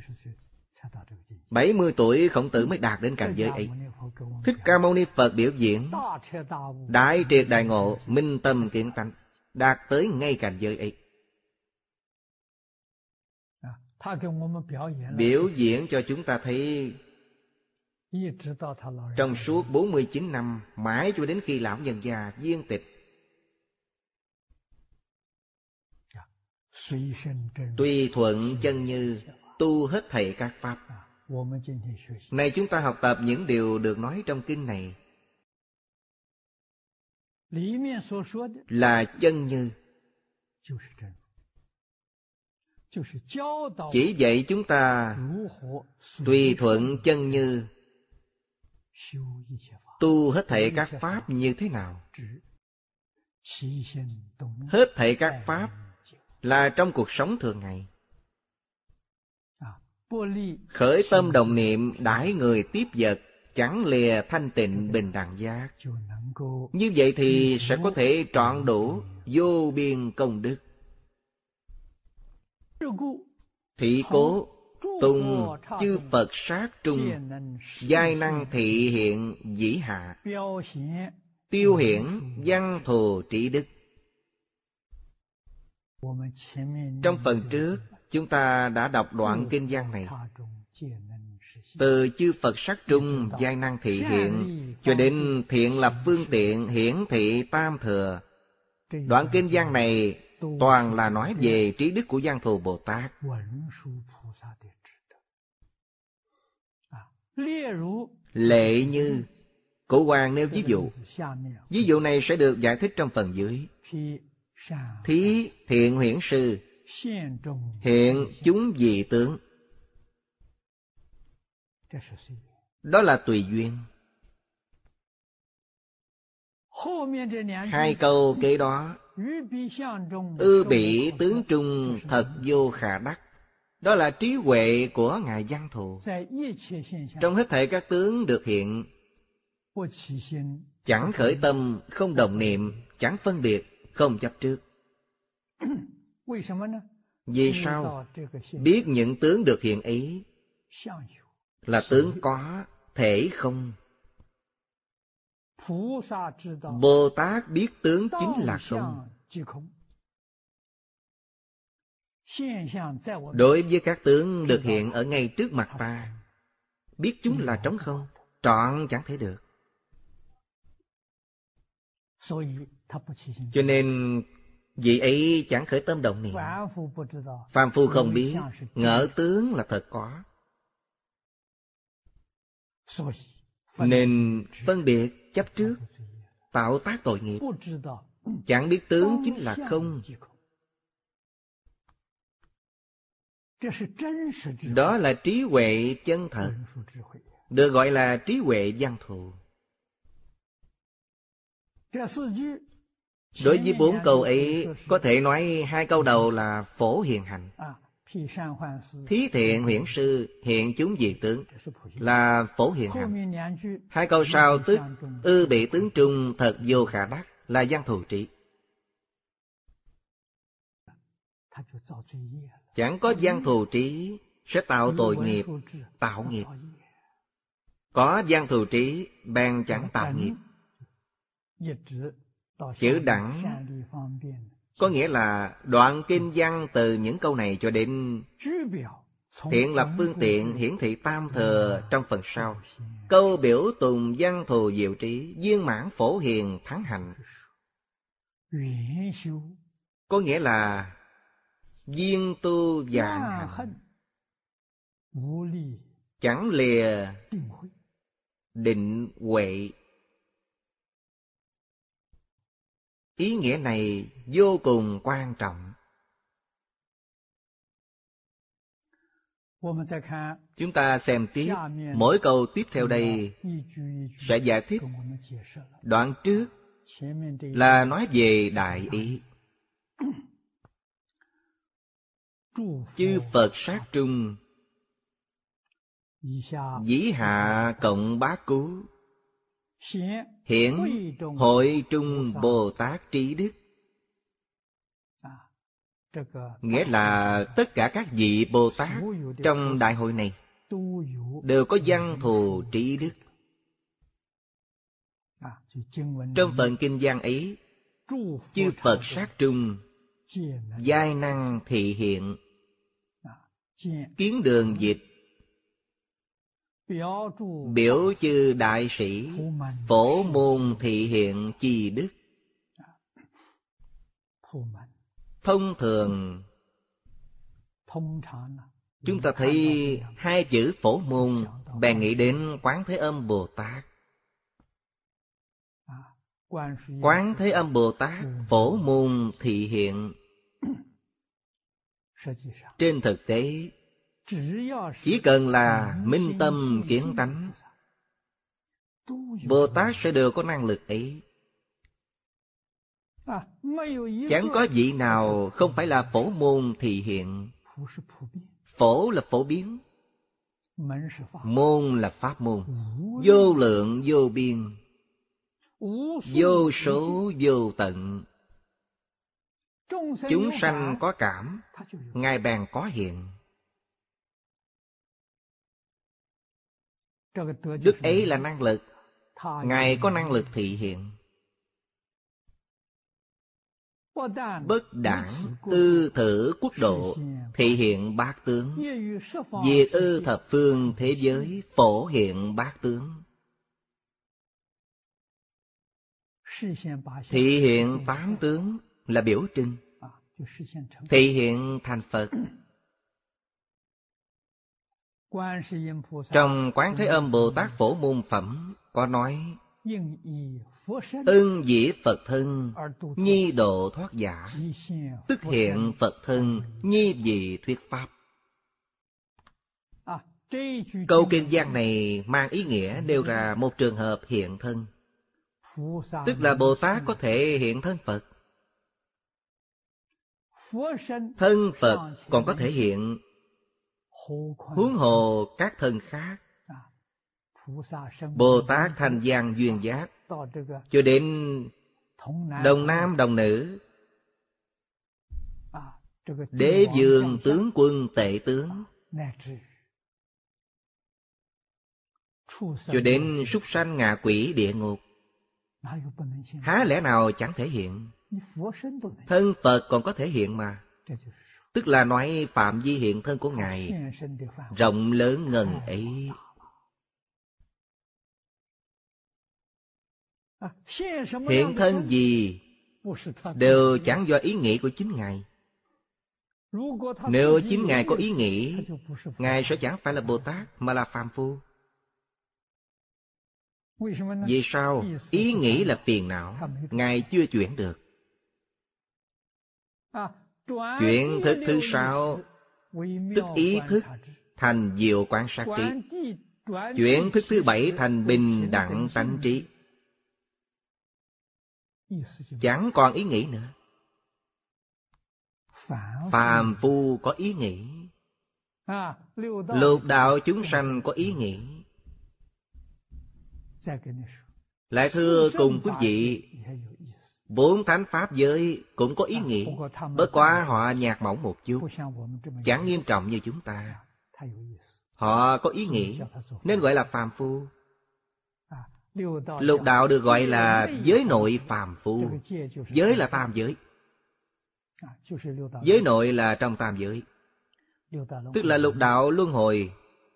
70 tuổi Khổng Tử mới đạt đến cảnh giới ấy. Thích Ca Mâu Ni Phật biểu diễn đại triệt đại ngộ, minh tâm kiến tánh, đạt tới ngay cảnh giới ấy. Biểu diễn cho chúng ta thấy trong suốt 49 năm, mãi cho đến khi lão nhân gia viên tịch. Tùy thuận chân như, tu hết thảy các pháp. Này chúng ta học tập những điều được nói trong kinh này là chân như, chỉ dạy chúng ta tùy thuận chân như, tu hết thảy các pháp như thế nào. Hết thảy các pháp là trong cuộc sống thường ngày. Khởi tâm động niệm đãi người tiếp vật, chẳng lìa thanh tịnh bình đẳng giác. Như vậy thì sẽ có thể trọn đủ vô biên công đức. Thị cố tùng chư Phật sát trung, giai năng thị hiện dĩ hạ, tiêu hiển văn thù trị đức. Trong phần trước, chúng ta đã đọc đoạn kinh văn này. Từ chư Phật sắc trung, giai năng thị hiện, cho đến thiện lập phương tiện, hiển thị tam thừa. Đoạn kinh văn này toàn là nói về trí đức của Văn Thù Bồ Tát. Lệ như, Cổ Hoàng nêu ví dụ. Ví dụ này sẽ được giải thích trong phần dưới. Thí thiện huyễn sư, hiện chúng dị tướng. Đó là tùy duyên. Hai câu kế đó, ư bị tướng trung thật vô khả đắc. Đó là trí huệ của Ngài Văn Thù. Trong hết thảy các tướng được hiện, chẳng khởi tâm, không đồng niệm, chẳng phân biệt, không chấp trước. Vì sao? Biết những tướng được hiện ấy là tướng có, thể không. Bồ Tát biết tướng chính là không. Đối với các tướng được hiện ở ngay trước mặt ta, biết chúng là trống không, trọn chẳng thể được. Cho nên vị ấy chẳng khởi tâm động niệm. Phàm phu không biết, ngỡ tướng là thật có. Nên phân biệt chấp trước, tạo tác tội nghiệp. Chẳng biết tướng chính là không. Đó là trí huệ chân thật, được gọi là trí huệ Văn Thù. Đối với 4 câu ấy, có thể nói 2 câu đầu là phổ hiền hành. Thí thiện huyễn sư, hiện chúng dị tướng là phổ hiền hành. 2 câu sau tức ư bị tướng trung thật vô khả đắc là Văn Thù trí. Chẳng có Văn Thù trí sẽ tạo tội nghiệp, tạo nghiệp. Có Văn Thù trí bèn chẳng tạo nghiệp. Chữ đẳng có nghĩa là đoạn kinh văn từ những câu này cho đến thiện lập phương tiện, hiển thị tam thừa trong phần sau. Câu biểu tùng Văn Thù diệu trí, viên mãn phổ hiền thắng hạnh. Có nghĩa là viên tu vạn hạnh, chẳng lìa định huệ. Ý nghĩa này vô cùng quan trọng. Chúng ta xem tiếp, mỗi câu tiếp theo đây sẽ giải thích. Đoạn trước là nói về đại ý. Chư Phật sát trung, dĩ hạ cộng bá cú, hiển hội trung Bồ Tát trí đức. Nghĩa là tất cả các vị Bồ Tát trong đại hội này đều có Văn Thù trí đức. Trong phần kinh văn ấy, chư Phật sát trung, giai năng thị hiện, kiến đường dịch, biểu chư đại sĩ, phổ môn thị hiện chi đức. Thông thường chúng ta thấy 2 chữ phổ môn bèn nghĩ đến Quán Thế Âm Bồ Tát. Quán Thế Âm Bồ Tát phổ môn thị hiện. Trên thực tế, chỉ cần là minh tâm kiến tánh, Bồ Tát sẽ đều có năng lực ấy. Chẳng có vị nào không phải là phổ môn thị hiện. Phổ là phổ biến, Môn là pháp môn, vô lượng vô biên, vô số vô tận. Chúng sanh có cảm, Ngài bèn có hiện. Đức ấy là năng lực, Ngài có năng lực thị hiện. Bất đẳng ư thử quốc độ, thị hiện bát tướng. Diệt ư thập phương thế giới, phổ hiện bát tướng. Thị hiện tám tướng là biểu trưng, thị hiện thành Phật. Trong Quán Thế Âm Bồ Tát Phổ Môn Phẩm có nói: ưng dĩ Phật thân, nhi độ thoát giả, tức hiện Phật thân, nhi vị thuyết pháp. Câu kinh văn này mang ý nghĩa nêu ra một trường hợp hiện thân, tức là Bồ Tát có thể hiện thân Phật. Thân Phật còn có thể hiện, huống hồ các thân khác. Bồ Tát thành văn duyên giác, cho đến đồng nam đồng nữ, đế vương tướng quân tệ tướng, cho đến súc sanh ngạ quỷ địa ngục, há lẽ nào chẳng thể hiện? Thân Phật còn có thể hiện mà. Tức là nói phạm vi hiện thân của Ngài rộng lớn ngần ấy. Hiện thân gì đều chẳng do ý nghĩ của chính Ngài. Nếu chính Ngài có ý nghĩ, Ngài sẽ chẳng phải là Bồ Tát mà là phàm phu. Vì sao? Ý nghĩ là phiền não, Ngài chưa chuyển được. Chuyển thức thứ sáu, tức ý thức thành diệu quan sát trí. Chuyển thức thứ bảy thành bình đẳng tánh trí. Chẳng còn ý nghĩ nữa. Phàm phu có ý nghĩ, lục đạo chúng sanh có ý nghĩ. Lại thưa cùng quý vị, 4 thánh pháp giới cũng có ý nghĩ, bất quá họ nhạt mỏng một chút, chẳng nghiêm trọng như chúng ta. Họ có ý nghĩ nên gọi là phàm phu. Lục đạo được gọi là giới nội phàm phu. Giới là tam giới. Giới nội là trong tam giới, tức là lục đạo luân hồi,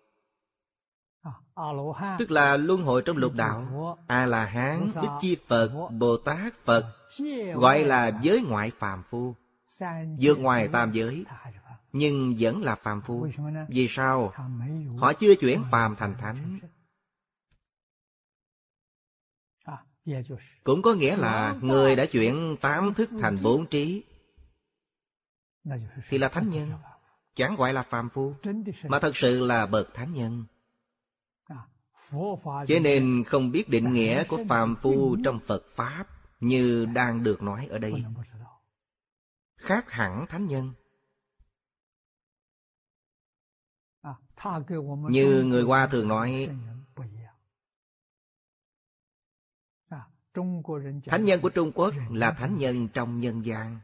tức là luân hồi trong lục đạo. A-la-hán, Bích Chi Phật, Bồ Tát Phật gọi là giới ngoại phàm phu, vượt ngoài tam giới, nhưng vẫn là phàm phu. Vì sao? Họ chưa chuyển phàm thành thánh. Cũng có nghĩa là người đã chuyển 8 thức thành 4 trí thì là thánh nhân, chẳng gọi là phàm phu, mà thật sự là bậc thánh nhân. Cho nên không biết định nghĩa của phàm phu trong Phật Pháp như đang được nói ở đây. Khác hẳn thánh nhân. Như người Hoa thường nói, thánh nhân của Trung Quốc là thánh nhân trong nhân gian.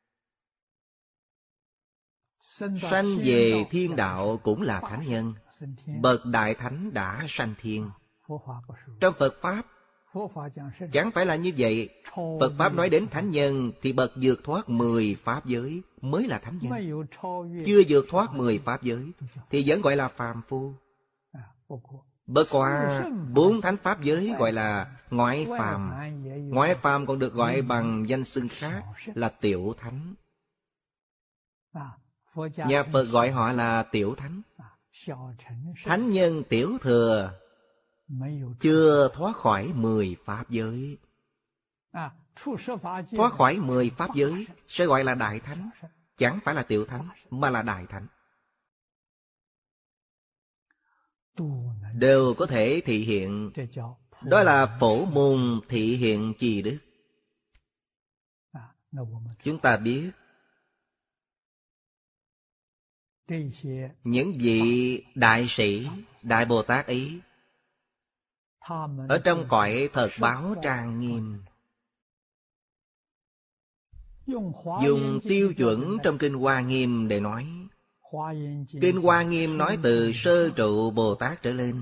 Sanh về thiên đạo cũng là thánh nhân. Bậc đại thánh đã sanh thiên. Trong Phật Pháp chẳng phải là như vậy. Phật Pháp nói đến thánh nhân thì bậc vượt thoát 10 pháp giới mới là thánh nhân. Chưa vượt thoát 10 pháp giới thì vẫn gọi là phàm phu. Bất quá 4 thánh pháp giới gọi là ngoại phàm. Ngoại phàm còn được gọi bằng danh xưng khác là tiểu thánh. Nhà Phật gọi họ là tiểu thánh. Thánh nhân tiểu thừa chưa thoát khỏi 10 pháp giới. Thoát khỏi 10 pháp giới sẽ gọi là đại thánh. Chẳng phải là tiểu thánh mà là đại thánh. Đều có thể thị hiện. Đó là phổ môn thị hiện trì đức. Chúng ta biết Những vị đại sĩ, Đại Bồ Tát ấy, ở trong cõi thật báo trang nghiêm, dùng tiêu chuẩn trong Kinh Hoa Nghiêm để nói. Kinh Hoa Nghiêm nói từ sơ trụ Bồ Tát trở lên.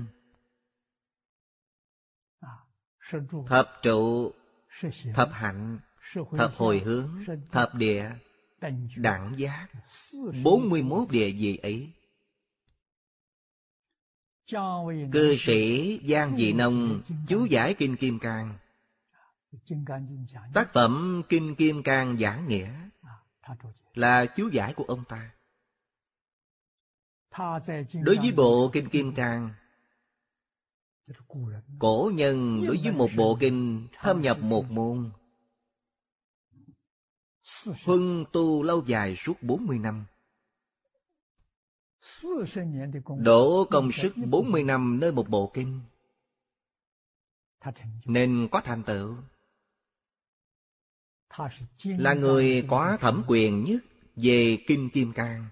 Thập trụ, thập hạnh, thập hồi hướng, thập địa, đẳng giác, 41 địa vị ấy. Cư sĩ Giang Dị Nông chú giải Kinh Kim Cang. Tác phẩm Kinh Kim Cang giảng nghĩa là chú giải của ông ta. Đối với bộ Kinh Kim Cang, cổ nhân đối với một bộ kinh thâm nhập một môn, huân tu lâu dài suốt 40 năm. Đổ công sức 40 năm nơi một bộ kinh, nên có thành tựu. Là người có thẩm quyền nhất về Kinh Kim Cang.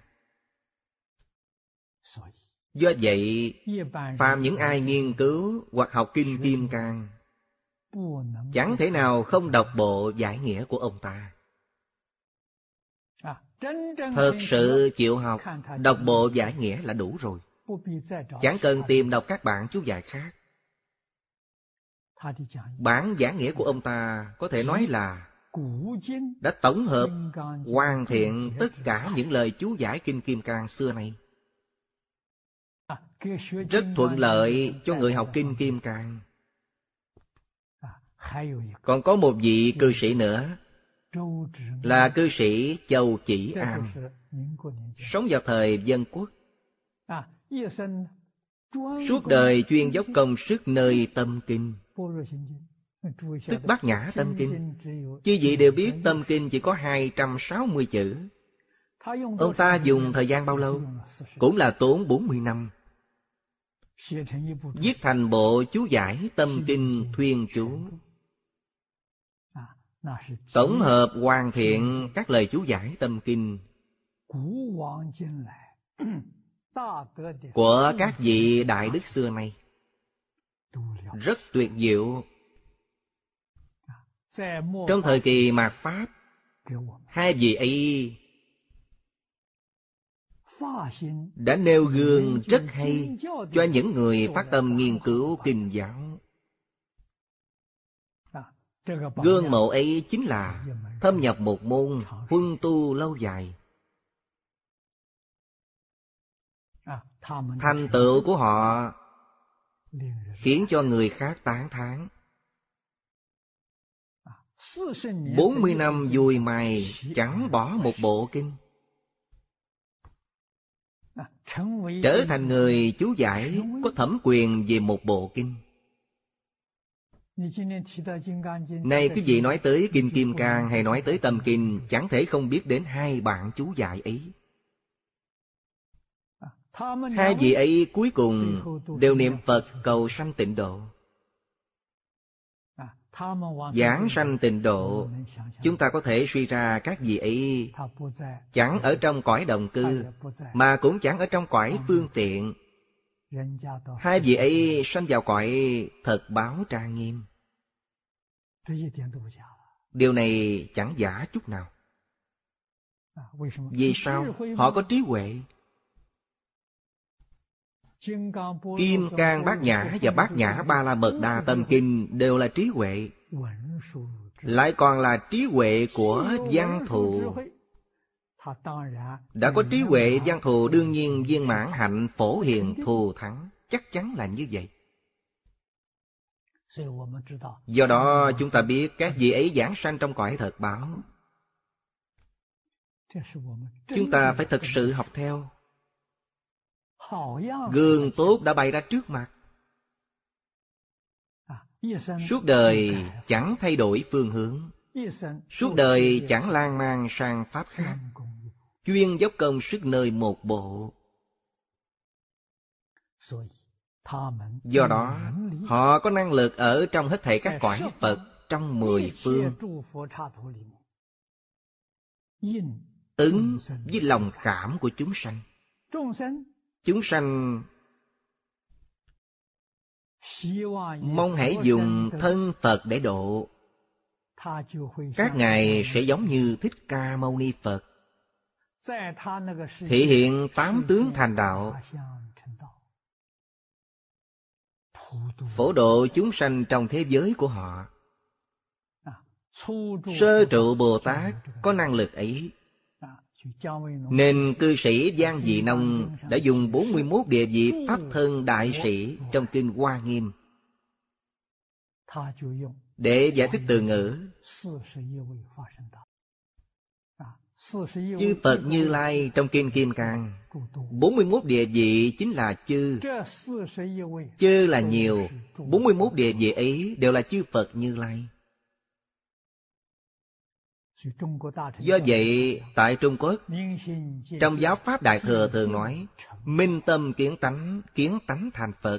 Do vậy, phàm những ai nghiên cứu hoặc học Kinh Kim Cang, chẳng thể nào không đọc bộ giải nghĩa của ông ta. Thật sự chịu học, đọc bộ giải nghĩa là đủ rồi. Chẳng cần tìm đọc các bản chú giải khác. Bản giải nghĩa của ông ta có thể nói là đã tổng hợp, hoàn thiện tất cả những lời chú giải Kinh Kim Cang xưa nay. Rất thuận lợi cho người học Kinh Kim Cang. Còn có một vị cư sĩ nữa, là cư sĩ Châu Chỉ An, sống vào thời Dân Quốc. Suốt đời chuyên dốc công sức nơi tâm kinh, tức Bát Nhã Tâm Kinh. Chư vị đều biết Tâm Kinh chỉ có 260 chữ. Ông ta dùng thời gian bao lâu? Cũng là tốn 40 năm. Viết thành bộ chú giải Tâm Kinh Thuyên Chú, tổng hợp hoàn thiện các lời chú giải Tâm Kinh của các vị đại đức xưa nay. Rất tuyệt diệu. Trong thời kỳ mạt Pháp, hai vị ấy đã nêu gương rất hay cho những người phát tâm nghiên cứu kinh giáo. Gương mẫu ấy chính là thâm nhập một môn, huân tu lâu dài. Thành tựu của họ khiến cho người khác tán thán. 40 năm dùi mài chẳng bỏ một bộ kinh, trở thành người chú giải có thẩm quyền về một bộ kinh. Nay quý vị nói tới Kinh Kim Cang hay nói tới Tâm Kinh, chẳng thể không biết đến hai bản chú giải ấy. Hai vị ấy cuối cùng đều niệm Phật cầu sanh tịnh độ. Giảng sanh tịnh độ, chúng ta có thể suy ra các vị ấy chẳng ở trong cõi đồng cư, mà cũng chẳng ở trong cõi phương tiện. Hai vị ấy sanh vào cõi thật báo trang nghiêm. Điều này chẳng giả chút nào. Vì sao? Họ có trí huệ. Kim Cang Bát Nhã và Bát Nhã Ba La Mật Đa Tâm Kinh đều là trí huệ, lại còn là trí huệ của văn thù. Đã có trí huệ văn thù, đương nhiên viên mãn hạnh phổ hiền thù thắng, chắc chắn là như vậy. Do đó chúng ta biết các vị ấy giảng sanh trong cõi thật báo. Chúng ta phải thật sự học theo. Gương tốt đã bày ra trước mặt. Suốt đời chẳng thay đổi phương hướng, suốt đời chẳng lan man sang pháp khác, chuyên dốc công sức nơi một bộ. Do đó họ có năng lực ở trong hết thảy các cõi Phật trong 10 phương, ứng với lòng cảm của chúng sanh, Chúng sanh mong hãy dùng thân Phật để độ, các ngài sẽ giống như Thích Ca Mâu Ni Phật, thể hiện 8 tướng thành đạo, phổ độ chúng sanh trong thế giới của họ. Sơ trụ Bồ Tát có năng lực ấy, nên cư sĩ Giang Dị Nông đã dùng 41 địa vị Pháp thân đại sĩ trong kinh Hoa Nghiêm để giải thích từ ngữ. Chư Phật Như Lai trong kinh Kim Cang, 41 địa vị chính là chư. Chư là nhiều, 41 địa vị ấy đều là chư Phật Như Lai. Do vậy, tại Trung Quốc, trong giáo Pháp Đại Thừa thường nói, minh tâm kiến tánh thành Phật.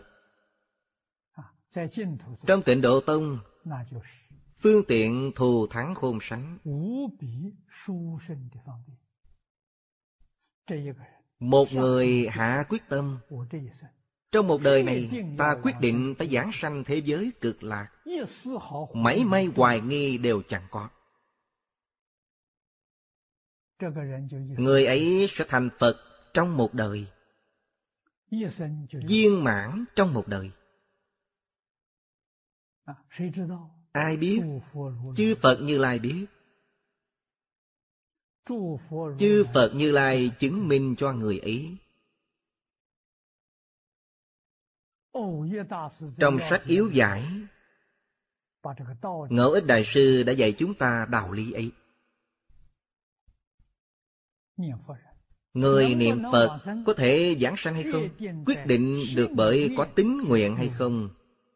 Trong Tịnh Độ Tông, phương tiện thù thắng khôn sánh. Một người hạ quyết tâm, trong một đời này ta quyết định phải giảng sanh thế giới cực lạc, mảy may hoài nghi đều chẳng có. Người ấy sẽ thành Phật trong một đời, viên mãn trong một đời. Ai biết? Chư Phật Như Lai biết. Chư Phật Như Lai chứng minh cho người ấy. Trong sách Yếu Giải, Ngẫu Ích Đại Sư đã dạy chúng ta đạo lý ấy. Người niệm Phật có thể giảng sanh hay không, quyết định được bởi có tín nguyện hay không.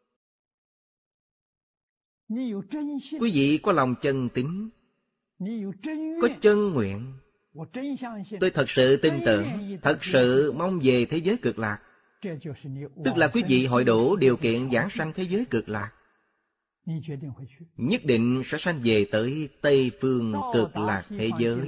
Quý vị có lòng chân tín, có chân nguyện, tôi thật sự tin tưởng, thật sự mong về thế giới cực lạc, tức là quý vị hội đủ điều kiện giảng sanh thế giới cực lạc, nhất định sẽ sanh về tới Tây Phương cực lạc thế giới.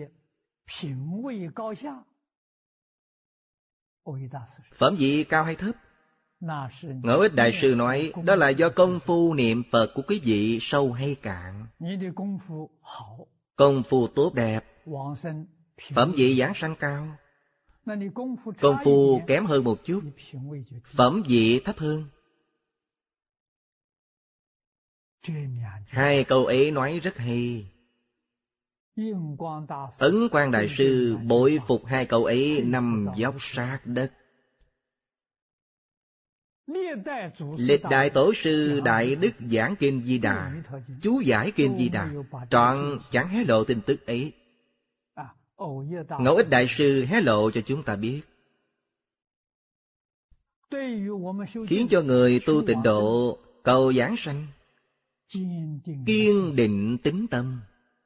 Phẩm vị cao hay thấp? Ngẫu Ích Đại Sư nói, đó là do công phu niệm Phật của quý vị sâu hay cạn. Công phu tốt đẹp, phẩm vị giảng sanh cao. Công phu kém hơn một chút, phẩm vị thấp hơn. Hai câu ấy nói rất hay. Ấn Quang Đại Sư bội phục hai câu ấy nằm dốc sát đất. Lịch đại tổ sư Đại Đức giảng kinh Di Đà, chú giải kinh Di Đà, trọn chẳng hé lộ tin tức ấy. Ngẫu Ích Đại Sư hé lộ cho chúng ta biết, khiến cho người tu tịnh độ cầu giảng sanh kiên định tín tâm.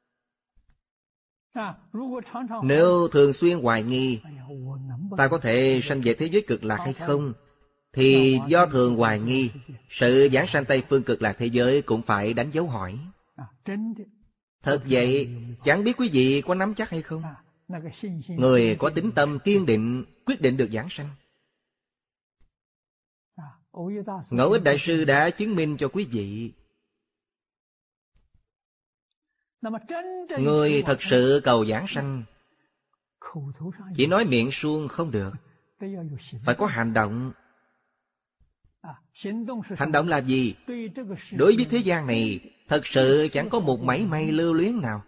Nếu thường xuyên hoài nghi ta có thể sanh về thế giới cực lạc hay không, thì do thường hoài nghi, sự giảng sanh Tây Phương cực lạc thế giới cũng phải đánh dấu hỏi. Thật vậy, chẳng biết quý vị có nắm chắc hay không? Người có tín tâm kiên định, quyết định được giảng sanh. Ngẫu Ích Đại Sư đã chứng minh cho quý vị. Người thật sự cầu giảng sanh, chỉ nói miệng suông không được, phải có hành động. Hành động là gì? Đối với thế gian này, thật sự chẳng có một mảy may lưu luyến nào.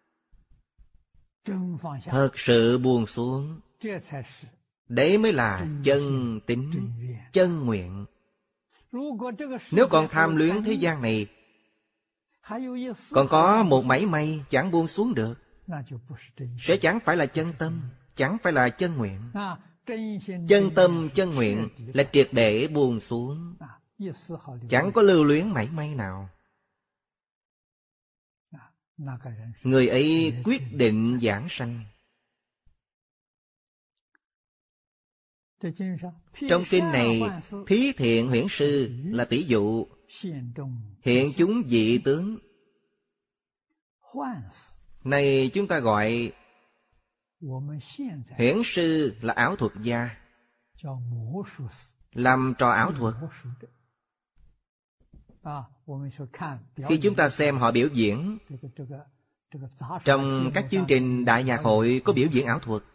Thật sự buông xuống, đấy mới là chân tín, chân nguyện. Nếu còn tham luyến thế gian này, còn có một mảy may chẳng buông xuống được, sẽ chẳng phải là chân tâm, chẳng phải là chân nguyện. Chân tâm, chân nguyện là triệt để buông xuống, chẳng có lưu luyến mảy may nào. Người ấy quyết định giảng sanh. Trong kinh này, Thí Thiện Huyễn Sư là tỷ dụ, hiện chúng dị tướng. Này chúng ta gọi Huyễn sư là ảo thuật gia, làm trò ảo thuật. Khi chúng ta xem họ biểu diễn, trong các chương trình đại nhạc hội có biểu diễn ảo thuật.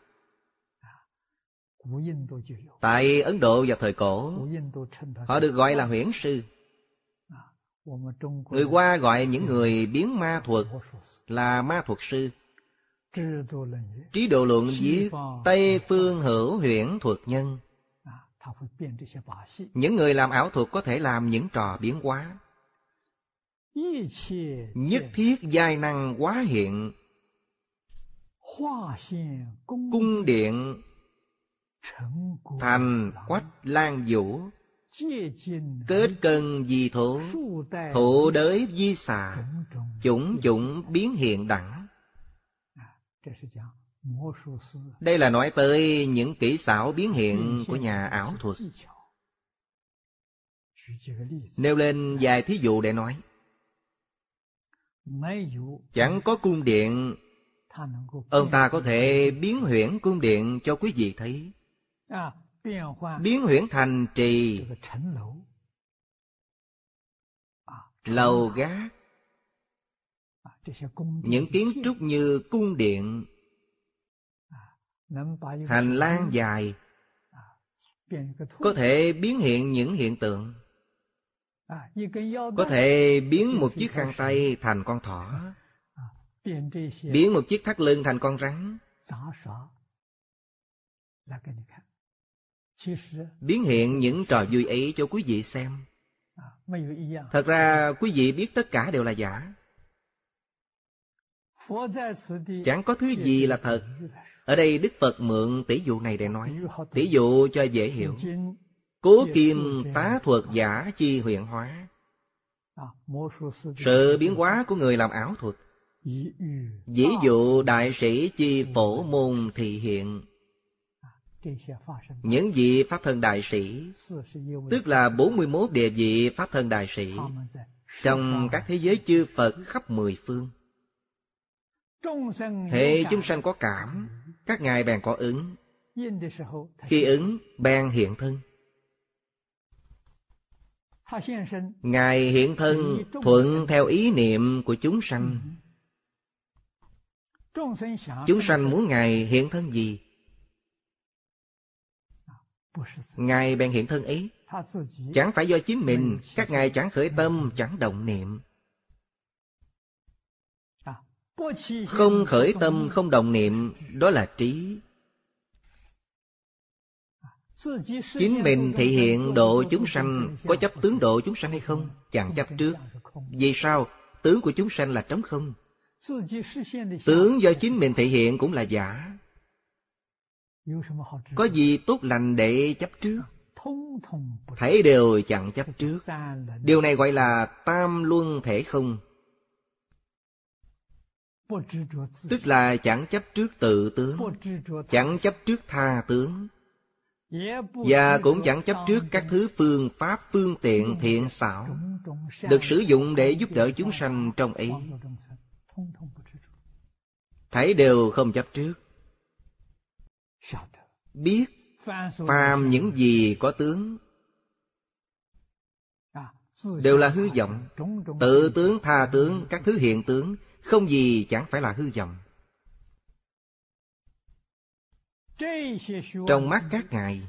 Tại Ấn Độ vào thời cổ, họ được gọi là huyễn sư. Người Hoa gọi những người biến ma thuật là ma thuật sư. Trí Độ Luận viết Tây phương hữu huyễn thuật nhân. Những người làm ảo thuật có thể làm những trò biến hóa. Nhất thiết giai năng hóa hiện. Cung điện thành quách lan vũ. Kết cân di thổ. Thụ đới di xà. Chủng chủng biến hiện đẳng. Đây là nói tới những kỹ xảo biến hiện của nhà ảo thuật. Nêu lên vài thí dụ để nói. Chẳng có cung điện, ông ta có thể biến huyễn cung điện cho quý vị thấy. Biến huyễn thành trì, lầu gác, những kiến trúc như cung điện, hành lang dài, có thể biến hiện những hiện tượng. Có thể biến một chiếc khăn tay thành con thỏ, biến một chiếc thắt lưng thành con rắn, biến hiện những trò vui ấy cho quý vị xem. Thật ra quý vị biết tất cả đều là giả. Chẳng có thứ gì là thật. Ở đây Đức Phật mượn tỷ dụ này để nói. Tỷ dụ cho dễ hiểu. Cố kim tá thuật giả chi huyện hóa. Sự biến hóa của người làm ảo thuật. Ví dụ đại sĩ chi phổ môn thị hiện. Những vị Pháp thân đại sĩ, tức là 41 địa vị Pháp thân đại sĩ, trong các thế giới chư Phật khắp 10 phương. Hệ chúng sanh có cảm, các ngài bèn có ứng. Khi ứng, bèn hiện thân. Ngài hiện thân thuận theo ý niệm của chúng sanh. Chúng sanh muốn Ngài hiện thân gì, Ngài bèn hiện thân ấy. Chẳng phải do chính mình, các ngài chẳng khởi tâm, chẳng động niệm. Không khởi tâm, không động niệm, đó là trí. Chính mình thị hiện độ chúng sanh, có chấp tướng độ chúng sanh hay không? Chẳng chấp trước. Vì sao? Tướng của chúng sanh là trống không. Tướng do chính mình thị hiện cũng là giả. Có gì tốt lành để chấp trước? Thảy đều chẳng chấp trước. Điều này gọi là tam luân thể không. Tức là chẳng chấp trước tự tướng, chẳng chấp trước tha tướng, và cũng chẳng chấp trước các thứ phương pháp, phương tiện, thiện xảo được sử dụng để giúp đỡ chúng sanh trong ấy. Thảy đều không chấp trước. Biết phàm những gì có tướng đều là hư vọng. Tự tướng, tha tướng, các thứ hiện tướng, không gì chẳng phải là hư vọng. Trong mắt các ngài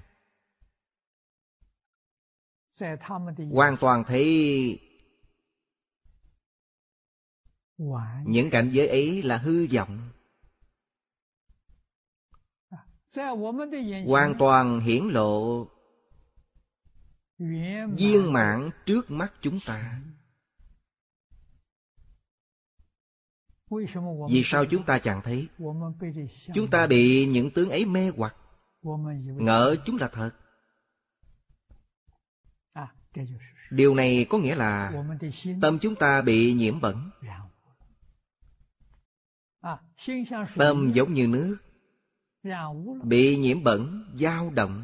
hoàn toàn thấy những cảnh giới ấy là hư vọng, hoàn toàn hiển lộ viên mãn trước mắt chúng ta. Vì sao chúng ta chẳng thấy? Chúng ta bị những tướng ấy mê hoặc, ngỡ chúng là thật. Điều này có nghĩa là tâm chúng ta bị nhiễm bẩn. Tâm giống như nước, bị nhiễm bẩn, dao động.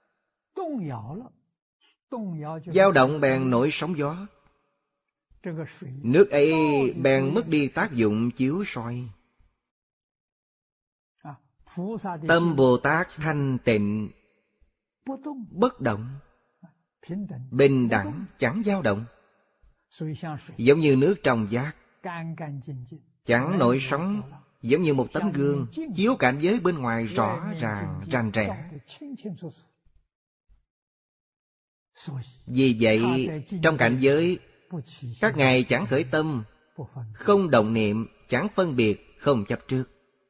Dao động bèn nổi sóng gió. Nước ấy bèn mất đi tác dụng chiếu soi. Tâm Bồ Tát thanh tịnh, bất động, bình đẳng, chẳng dao động. Giống như nước trong vát, chẳng nổi sóng. Giống như một tấm gương chiếu cảnh giới bên ngoài rõ ràng, rành rẽ. Vì vậy, trong cảnh giới, các ngài chẳng khởi tâm, không động niệm, chẳng phân biệt, không chấp trước.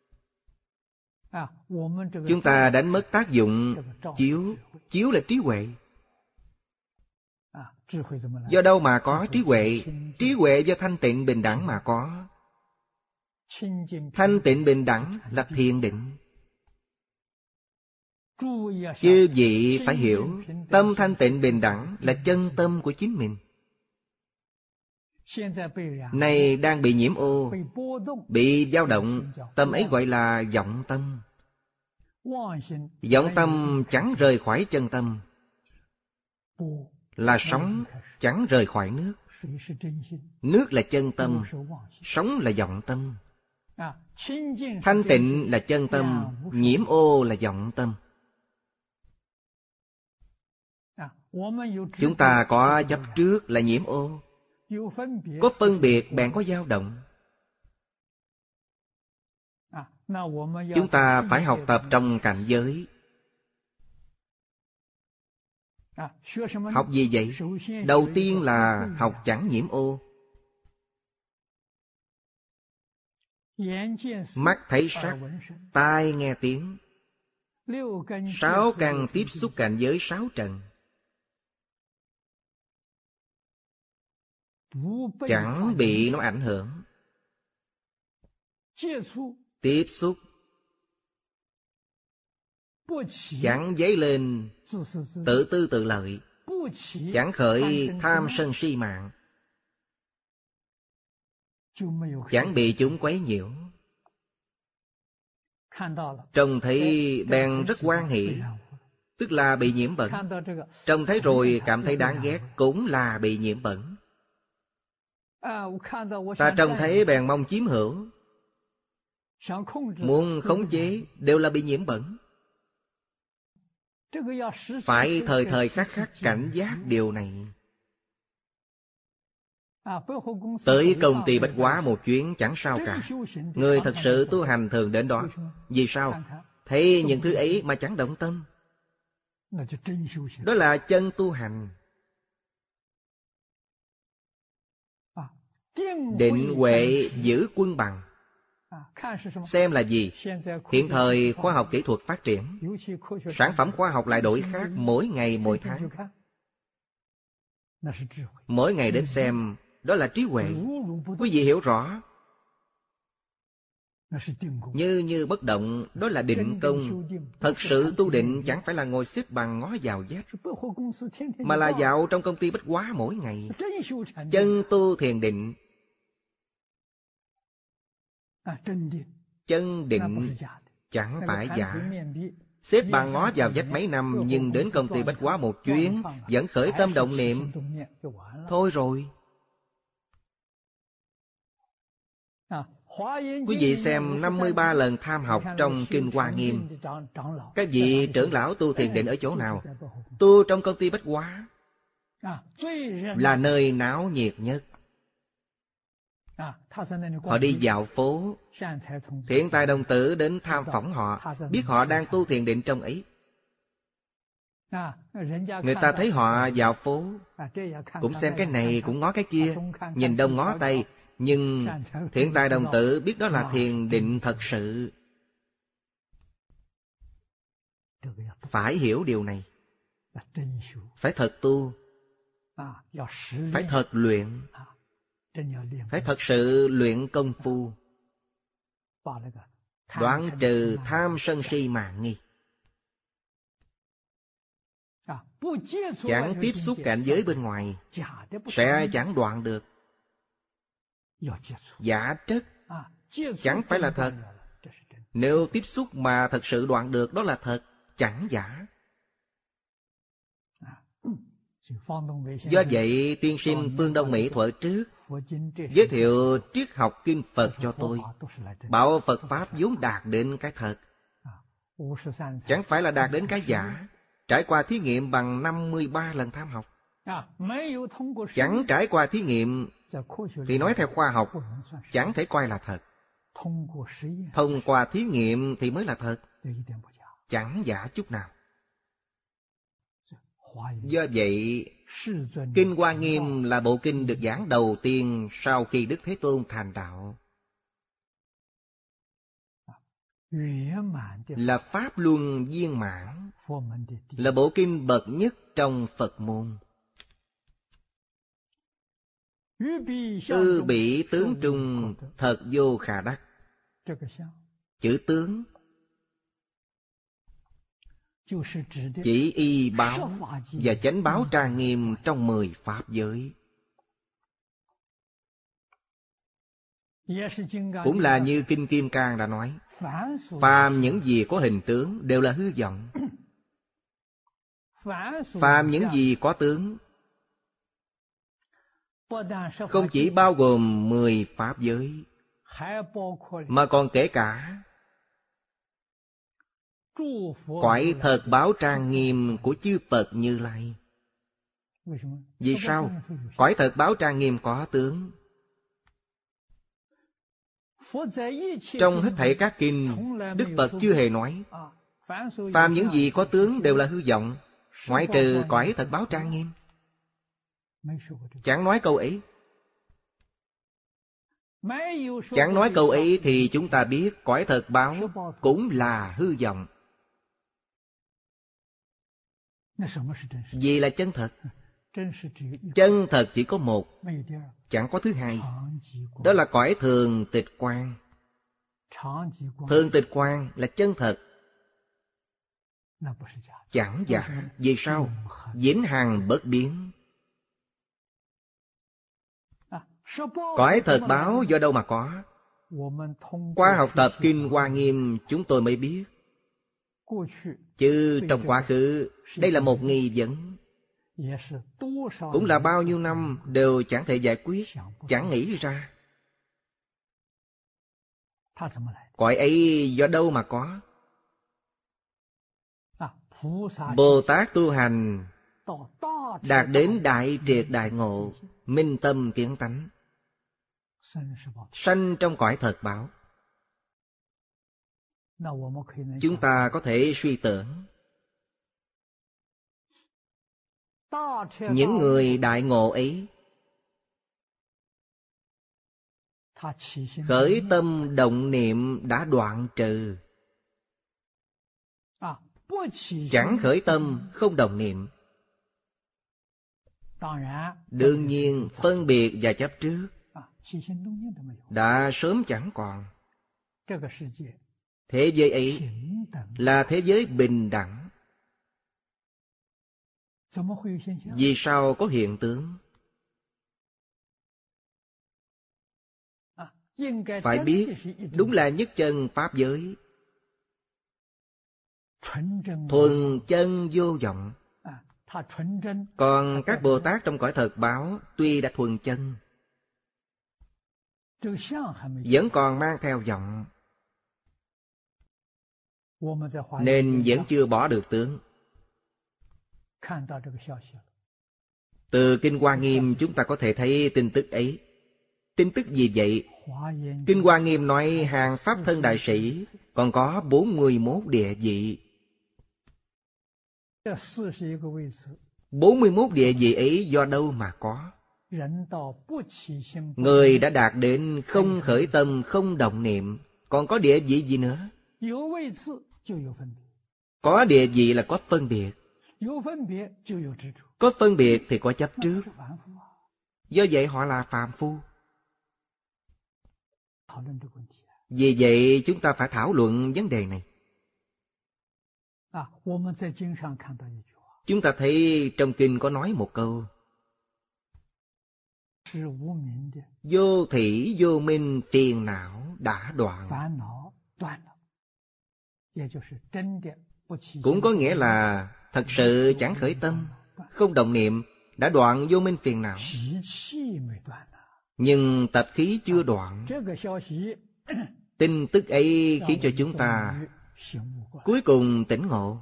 Chúng ta đánh mất tác dụng chiếu. Chiếu là trí huệ. Do đâu mà có trí huệ? Trí huệ do thanh tịnh bình đẳng mà có. Thanh tịnh bình đẳng là thiền định. Chư vị phải hiểu, tâm thanh tịnh bình đẳng là chân tâm của chính mình. Này đang bị nhiễm ô, bị dao động, tâm ấy gọi là vọng tâm. Vọng tâm chẳng rời khỏi chân tâm, là sóng chẳng rời khỏi nước. Nước là chân tâm, sóng là vọng tâm. Thanh tịnh là chân tâm, nhiễm ô là vọng tâm. Chúng ta có chấp trước là nhiễm ô, có phân biệt bèn có dao động. Chúng ta phải học tập trong cảnh giới. Học gì vậy? Đầu tiên là học chẳng nhiễm ô. Mắt thấy sắc, tai nghe tiếng, 6 căn tiếp xúc cảnh giới 6 trần, chẳng bị nó ảnh hưởng. Tiếp xúc chẳng dấy lên tự tư tự lợi, chẳng khởi tham sân si mạng, chẳng bị chúng quấy nhiễu. Trông thấy bèn rất hoan hỷ, tức là bị nhiễm bẩn. Trông thấy rồi cảm thấy đáng ghét, cũng là bị nhiễm bẩn. Ta trông thấy bèn mong chiếm hữu, muốn khống chế, đều là bị nhiễm bẩn. Phải thời thời khắc khắc cảnh giác điều này. Tới công ty Bách Hóa một chuyến chẳng sao cả. Người thật sự tu hành thường đến đó. Vì sao? Thấy những thứ ấy mà chẳng động tâm, đó là chân tu hành. Định huệ giữ quân bằng. Xem là gì? Hiện thời khoa học kỹ thuật phát triển, sản phẩm khoa học lại đổi khác mỗi ngày mỗi tháng. Mỗi ngày đến xem, đó là trí huệ. Quý vị hiểu rõ. Như bất động, đó là định công. Thật sự tu định chẳng phải là ngồi xếp bằng ngó vào vách, mà là dạo trong công ty Bách Hóa mỗi ngày. Chân tu thiền định. Chân định chẳng phải giả. Xếp bằng ngó vào vách mấy năm, nhưng đến công ty Bách Hóa một chuyến vẫn khởi tâm động niệm, thôi rồi. Quý vị xem 53 lần tham học trong Kinh Hoa Nghiêm. Các vị trưởng lão tu thiền định ở chỗ nào? Tu trong công ty Bách Hóa, là nơi náo nhiệt nhất. Họ đi dạo phố, thiện tài đồng tử đến tham phỏng họ, biết họ đang tu thiền định trong ấy. Người ta thấy họ dạo phố, cũng xem cái này cũng ngó cái kia, nhìn đông ngó tây, nhưng thiện tài đồng tử biết đó là thiền định thật sự. Phải hiểu điều này. Phải thật tu, phải thật luyện, phải thật sự luyện công phu, đoạn trừ tham sân si mạng nghi. Chẳng tiếp xúc cảnh giới bên ngoài, sẽ chẳng đoạn được. Giả trất chẳng phải là thật. Nếu tiếp xúc mà thật sự đoạn được, đó là thật, chẳng giả. Do vậy, tiên sinh Phương Đông Mỹ thuở trước giới thiệu triết học kinh Phật cho tôi, bảo Phật Pháp vốn đạt đến cái thật. Chẳng phải là đạt đến cái giả, trải qua thí nghiệm bằng 53 lần tham học. Chẳng trải qua thí nghiệm thì nói theo khoa học chẳng thể coi là thật. Thông qua thí nghiệm thì mới là thật, chẳng giả chút nào. Do vậy, Kinh Hoa Nghiêm là bộ kinh được giảng đầu tiên sau khi Đức Thế Tôn thành đạo. Là Pháp Luân viên mãn, là bộ kinh bậc nhất trong Phật môn. Ư bỉ tướng trung, thật vô khả đắc. Chữ tướng chỉ y báo và chánh báo trang nghiêm trong 10 pháp giới. Cũng là như Kinh Kim Cang đã nói, phàm những gì có hình tướng đều là hư vọng. Phàm những gì có tướng không chỉ bao gồm 10 pháp giới, mà còn kể cả cõi thật báo trang nghiêm của chư Phật Như Lai. Vì sao? Cõi thật báo trang nghiêm có tướng. Trong hết thảy các kinh, Đức Phật chưa hề nói phàm những gì có tướng đều là hư vọng, ngoại trừ cõi thật báo trang nghiêm. Chẳng nói câu ấy. Chẳng nói câu ấy thì chúng ta biết cõi thật báo cũng là hư vọng. Gì là chân thật? Chân thật chỉ có một, chẳng có thứ hai. Đó là cõi thường tịch quang. Thường tịch quang là chân thật, chẳng giả. Vì sao? Vĩnh hằng bất biến. Cõi thật báo do đâu mà có? Qua học tập Kinh Hoa Nghiêm chúng tôi mới biết. Chứ trong quá khứ đây là một nghi vấn, cũng là bao nhiêu năm đều chẳng thể giải quyết, chẳng nghĩ ra. Cõi ấy do đâu mà có? Bồ Tát tu hành đạt đến đại triệt đại ngộ, minh tâm kiến tánh, sanh trong cõi thật báo. Chúng ta có thể suy tưởng, những người đại ngộ ấy khởi tâm động niệm đã đoạn trừ. Chẳng khởi tâm không động niệm, đương nhiên phân biệt và chấp trước đã sớm chẳng còn. Thế giới ấy là thế giới bình đẳng. Vì sao có hiện tướng? Phải biết, đúng là nhất chân pháp giới, thuần chân vô vọng. Còn các Bồ Tát trong cõi thật báo tuy đã thuần chân, vẫn còn mang theo vọng, nên vẫn chưa bỏ được tướng. Từ Kinh Hoa Nghiêm chúng ta có thể thấy tin tức ấy. Tin tức gì vậy? Kinh Hoa Nghiêm nói hàng Pháp thân đại sĩ còn có 41 địa vị. 41 địa vị ấy do đâu mà có? Người đã đạt đến không khởi tâm, không động niệm, còn có địa vị gì nữa? Có địa vị là có phân biệt. Có phân biệt thì có chấp trước. Do vậy họ là phàm phu. Vì vậy chúng ta phải thảo luận vấn đề này. Chúng ta thấy trong kinh có nói một câu: vô thỉ vô minh phiền não đã đoạn. Cũng có nghĩa là thật sự chẳng khởi tâm, không động niệm, đã đoạn vô minh phiền não. Nhưng tập khí chưa đoạn. Tin tức ấy khiến cho chúng ta cuối cùng tỉnh ngộ.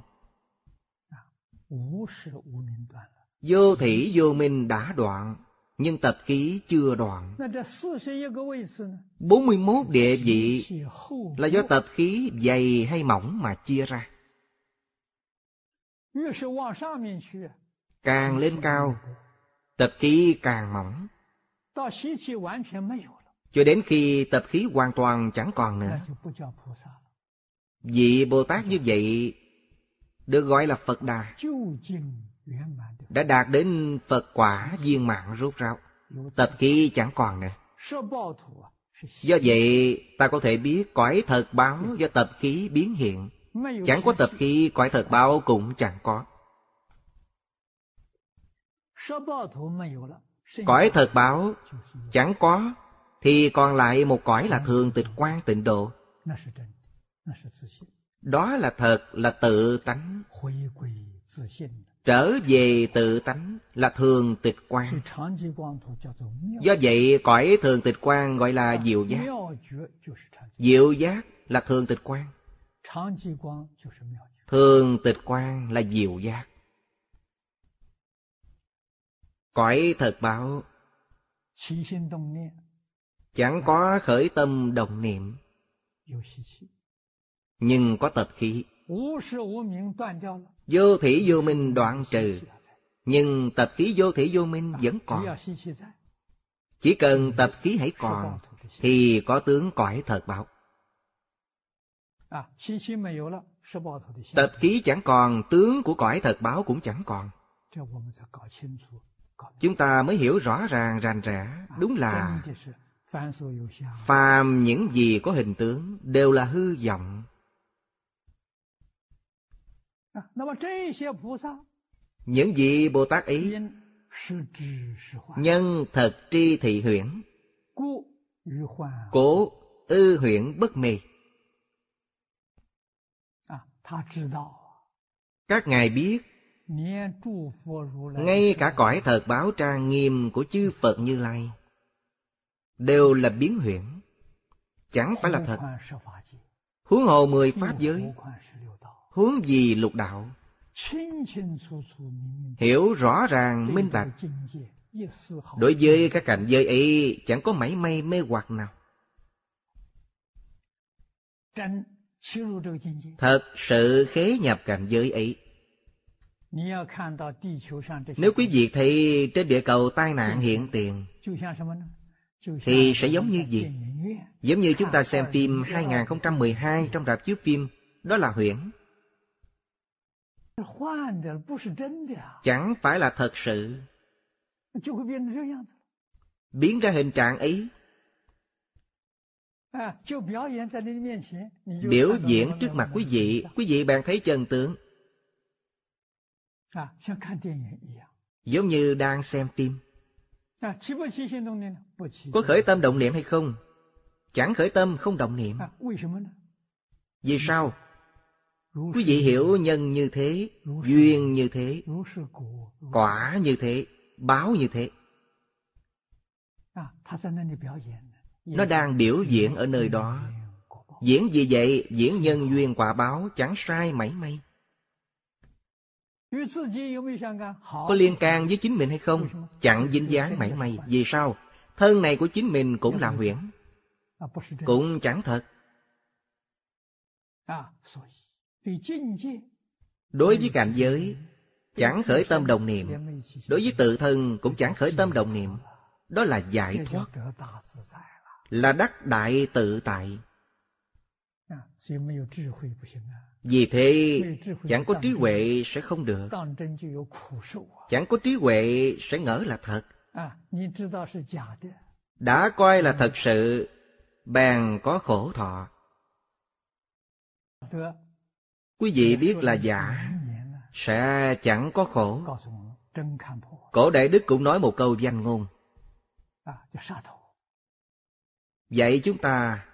Vô thỉ vô minh đã đoạn, nhưng tập khí chưa đoạn. 41 địa vị là do tập khí dày hay mỏng mà chia ra. Càng lên cao, tập khí càng mỏng, cho đến khi tập khí hoàn toàn chẳng còn nữa. Vị Bồ Tát như vậy được gọi là Phật Đà, đã đạt đến Phật quả viên mãn rốt ráo, tập khí chẳng còn nữa. Do vậy ta có thể biết cõi thật báo do tập khí biến hiện. Chẳng có tập khí, cõi thật báo cũng chẳng có. Cõi thật báo chẳng có, thì còn lại một cõi là thường tịch quang tịnh độ. Đó là thật, là tự tánh. Trở về tự tánh là thường tịch quang. Do vậy cõi thường tịch quang gọi là diệu giác. Diệu giác là thường tịch quang. Thường tịch quang là diệu giác. Cõi thật báo chẳng có khởi tâm động niệm, nhưng có tập khí. Vô thỉ vô minh đoạn trừ, nhưng tập khí vô thỉ vô minh vẫn còn. Chỉ cần tập khí hãy còn, thì có tướng cõi thật báo. Tập khí chẳng còn, tướng của cõi thật báo cũng chẳng còn. Chúng ta mới hiểu rõ ràng rành rẽ, đúng là phàm những gì có hình tướng đều là hư vọng. Những vị Bồ Tát ấy nhân thật tri thị huyễn, cố ư huyễn bất mê. Các ngài biết ngay cả cõi thật báo trang nghiêm của chư Phật Như Lai đều là biến huyễn, chẳng phải là thật. Huống hồ 10 pháp giới, huống gì lục đạo. Hiểu rõ ràng minh bạch, đối với các cảnh giới ấy chẳng có mảy may mê hoặc nào. Thật sự khế nhập cảnh giới ấy. Nếu quý vị thấy trên địa cầu tai nạn hiện tiền, thì sẽ giống như gì? Giống như chúng ta xem phim 2012 trong rạp chiếu phim, đó là huyễn. Chẳng phải là thật sự. Biến ra hình trạng ấy. Biểu diễn trước mặt quý vị bèn thấy chân tướng. Giống như đang xem phim. Có khởi tâm động niệm hay không? Chẳng khởi tâm không động niệm. Vì sao? Quý vị hiểu nhân như thế, duyên như thế, quả như thế, báo như thế. Nó đang biểu diễn ở nơi đó. Diễn gì vậy? Diễn nhân duyên quả báo, chẳng sai mảy may. Có liên can với chính mình hay không? Chẳng dính dáng mảy may. Vì sao? Thân này của chính mình cũng là huyễn, cũng chẳng thật. Đối với cảnh giới chẳng khởi tâm đồng niệm, đối với tự thân cũng chẳng khởi tâm đồng niệm. Đó là giải thoát, là đắc đại tự tại. Vì thế chẳng có trí huệ sẽ không được. Chẳng có trí huệ sẽ ngỡ là thật. Đã coi là thật sự, bèn có khổ thọ. Quý vị biết là giả, sẽ chẳng có khổ. Cổ Đại Đức cũng nói một câu danh ngôn. Vậy chúng ta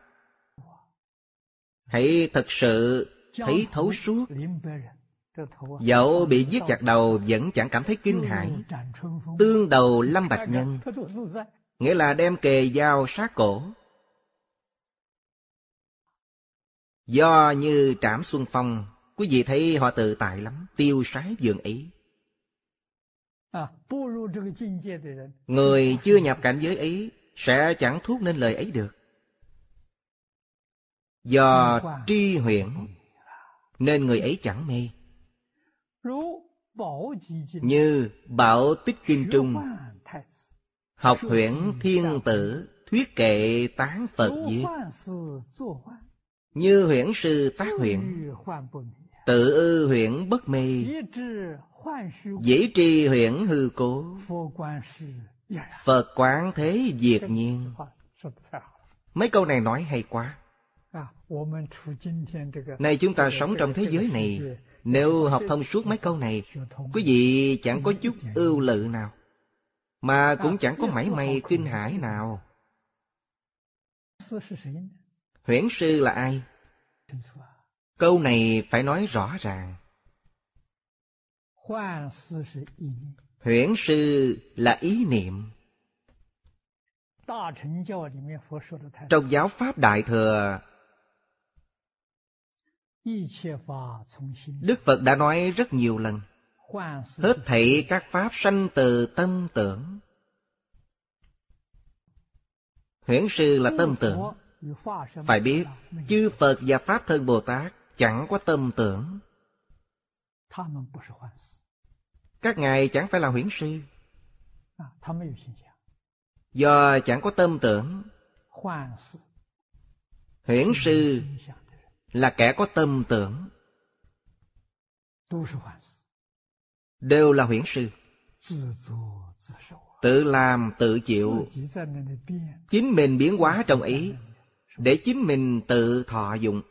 hãy thật sự thấy thấu suốt. Dẫu bị giết chặt đầu vẫn chẳng cảm thấy kinh hãi. Tương đầu lâm bạch nhân, nghĩa là đem kề dao sát cổ. Do như Trảm Xuân Phong, quý vị thấy họ tự tại lắm, tiêu sái vườn ấy. Người chưa nhập cảnh giới ấy sẽ chẳng thốt nên lời ấy được. Do tri huyễn nên người ấy chẳng mê. Như Bảo Tích Kinh Trung học huyễn thiên tử thuyết kệ tán Phật diệt. Như huyễn sư tác huyễn, tự ư huyễn bất mê, dĩ tri huyễn hư cố, Phật quán thế diệt nhiên. Mấy câu này nói hay quá. Này chúng ta sống trong thế giới này, nếu học thông suốt mấy câu này, quý vị chẳng có chút ưu lự nào, mà cũng chẳng có mảy may kinh hãi nào. Huyễn sư là ai? Câu này phải nói rõ ràng. Huyễn sư là ý niệm. Trong giáo pháp Đại Thừa, Đức Phật đã nói rất nhiều lần, hết thảy các pháp sanh từ tâm tưởng. Huyễn sư là tâm tưởng. Phải biết, chư Phật và Pháp Thân Bồ Tát chẳng có tâm tưởng. Các ngài chẳng phải là huyễn sư. Do chẳng có tâm tưởng. Huyễn sư là kẻ có tâm tưởng. Đều là huyễn sư. Tự làm tự chịu, chính mình biến hóa trong ý, để chính mình tự thọ dụng.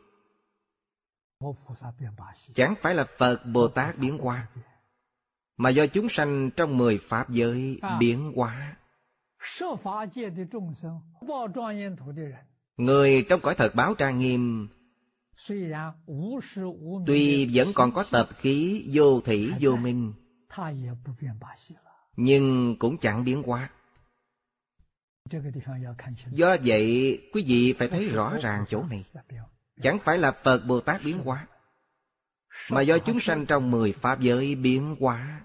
Chẳng phải là Phật Bồ Tát biến hóa, mà do chúng sanh trong 10 pháp giới biến hóa. Người trong cõi thật báo trang nghiêm, tuy vẫn còn có tập khí vô thủy vô minh, nhưng cũng chẳng biến hóa. Do vậy, quý vị phải thấy rõ ràng chỗ này. Chẳng phải là Phật Bồ Tát biến hóa, mà do chúng sanh trong 10 pháp giới biến hóa.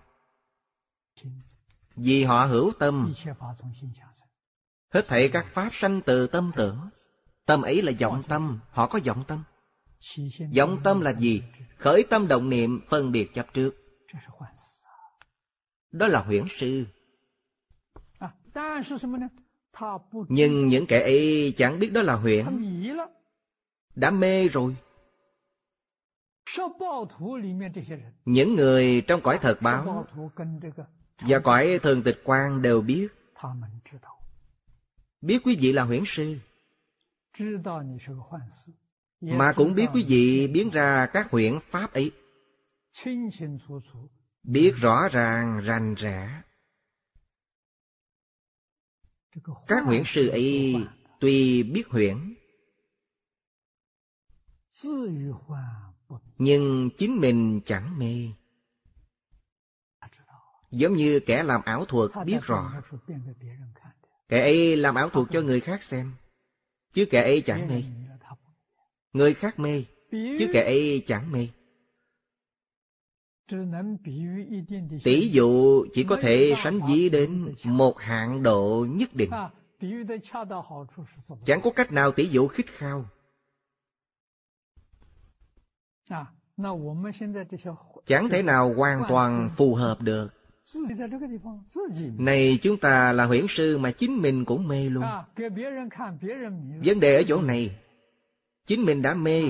Vì họ hữu tâm. Hết thảy các pháp sanh từ tâm tưởng. Tâm ấy là vọng tâm, họ có vọng tâm. Vọng tâm là gì? Khởi tâm động niệm phân biệt chấp trước. Đó là huyễn sư. Nhưng những kẻ ấy chẳng biết đó là huyễn, đã mê rồi. Những người trong cõi thật báo và cõi thường tịch quan đều biết. Biết quý vị là huyễn sư, mà cũng biết quý vị biến ra các huyễn pháp ấy. Biết rõ ràng rành rẽ. Các huyễn sư ấy tuy biết huyễn, nhưng chính mình chẳng mê. Giống như kẻ làm ảo thuật biết rõ. Kẻ ấy làm ảo thuật cho người khác xem, chứ kẻ ấy chẳng mê. Người khác mê, chứ kẻ ấy chẳng mê. Tỷ dụ chỉ có thể sánh ví đến một hạn độ nhất định. Chẳng có cách nào tỷ dụ khích khao. Chẳng thể nào hoàn toàn phù hợp được. Này chúng ta là huyễn sư mà chính mình cũng mê luôn. Vấn đề ở chỗ này. Chính mình đã mê.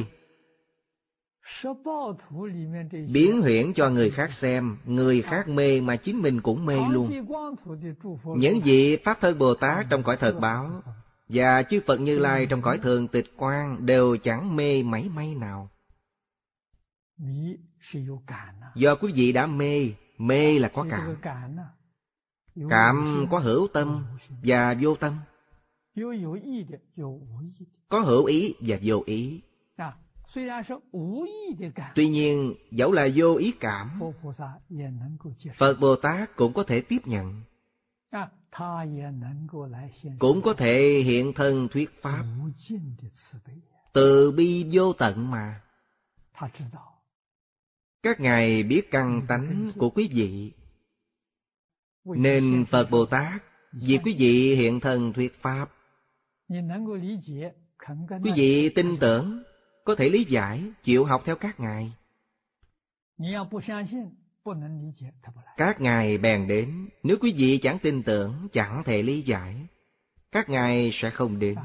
Biến huyễn cho người khác xem, người khác mê mà chính mình cũng mê luôn. Những vị Pháp Thân Bồ Tát trong cõi thật báo và chư Phật Như Lai trong cõi thường tịch quan đều chẳng mê mảy may nào. Do quý vị đã mê, mê là có cảm. Cảm có hữu tâm và vô tâm, có hữu ý và vô ý. Tuy nhiên, dẫu là vô ý cảm, Phật Bồ Tát cũng có thể tiếp nhận, cũng có thể hiện thân thuyết pháp Từ bi vô tận mà. Các ngài biết căn tánh của quý vị, nên Phật Bồ Tát vì quý vị hiện thân thuyết Pháp. Quý vị tin tưởng, có thể lý giải, chịu học theo các ngài. Các ngài bèn đến. Nếu quý vị chẳng tin tưởng, chẳng thể lý giải, các ngài sẽ không đến.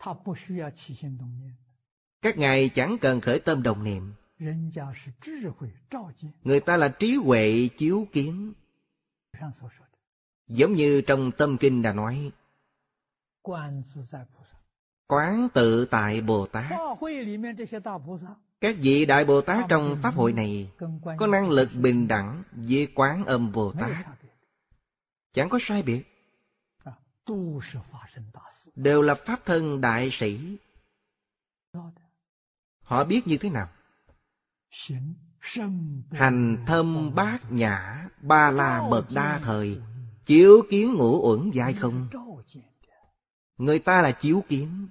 Các ngài chẳng cần khởi tâm đồng niệm. Người ta là trí huệ chiếu kiến. Giống như trong Tâm Kinh đã nói, Quán tự tại Bồ Tát. Các vị Đại Bồ Tát trong Pháp hội này có năng lực bình đẳng với Quán Âm Bồ Tát, chẳng có sai biệt. Đều là Pháp thân đại sĩ. Họ biết như thế nào? Hành thâm bát nhã, ba la mật đa thời, chiếu kiến ngũ uẩn giai không. Người ta là chiếu kiến,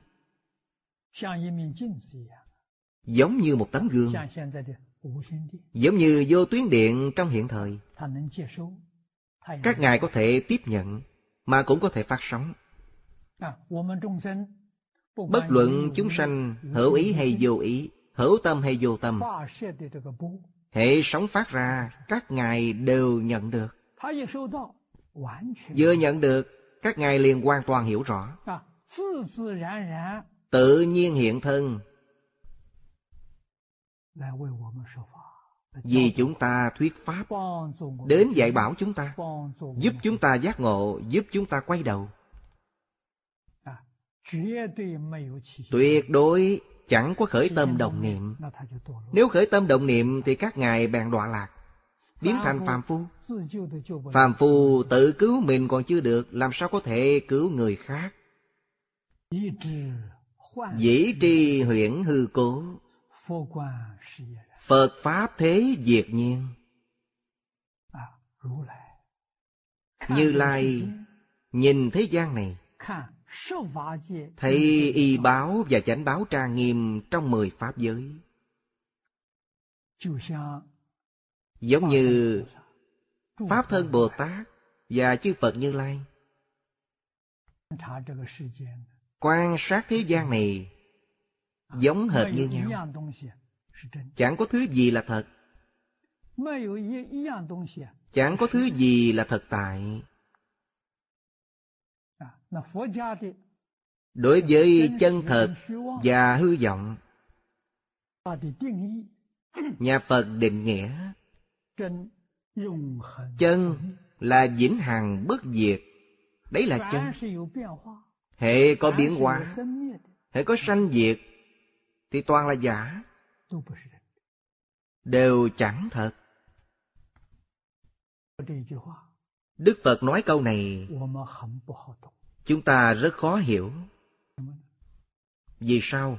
giống như một tấm gương, giống như vô tuyến điện trong hiện thời. Các ngài có thể tiếp nhận, mà cũng có thể phát sóng. Bất luận chúng sanh hữu ý hay vô ý, hữu tâm hay vô tâm, hệ sóng phát ra, các ngài đều nhận được. Vừa nhận được, các ngài liền hoàn toàn hiểu rõ. Tự nhiên hiện thân, vì chúng ta thuyết Pháp, đến dạy bảo chúng ta, giúp chúng ta giác ngộ, giúp chúng ta quay đầu. Tuyệt đối chẳng có khởi tâm đồng niệm. Nếu khởi tâm đồng niệm thì các ngài bèn đọa lạc, biến thành phàm phu. Phàm phu tự cứu mình còn chưa được, làm sao có thể cứu người khác? Dĩ tri huyễn hư cố, Phật Pháp thế diệt nhiên. Như Lai nhìn thế gian này, thấy y báo và chánh báo trang nghiêm trong 10 Pháp giới. Giống như Pháp thân Bồ Tát và chư Phật Như Lai quan sát thế gian này giống hệt như nhau. Chẳng có thứ gì là thật, chẳng có thứ gì là thật tại. Đối với chân thật và hư vọng, nhà Phật định nghĩa chân là vĩnh hằng bất diệt. Đấy là chân. Hệ có biến hóa, hệ có sanh diệt thì toàn là giả, đều chẳng thật. Đức Phật nói câu này, chúng ta rất khó hiểu. Vì sao?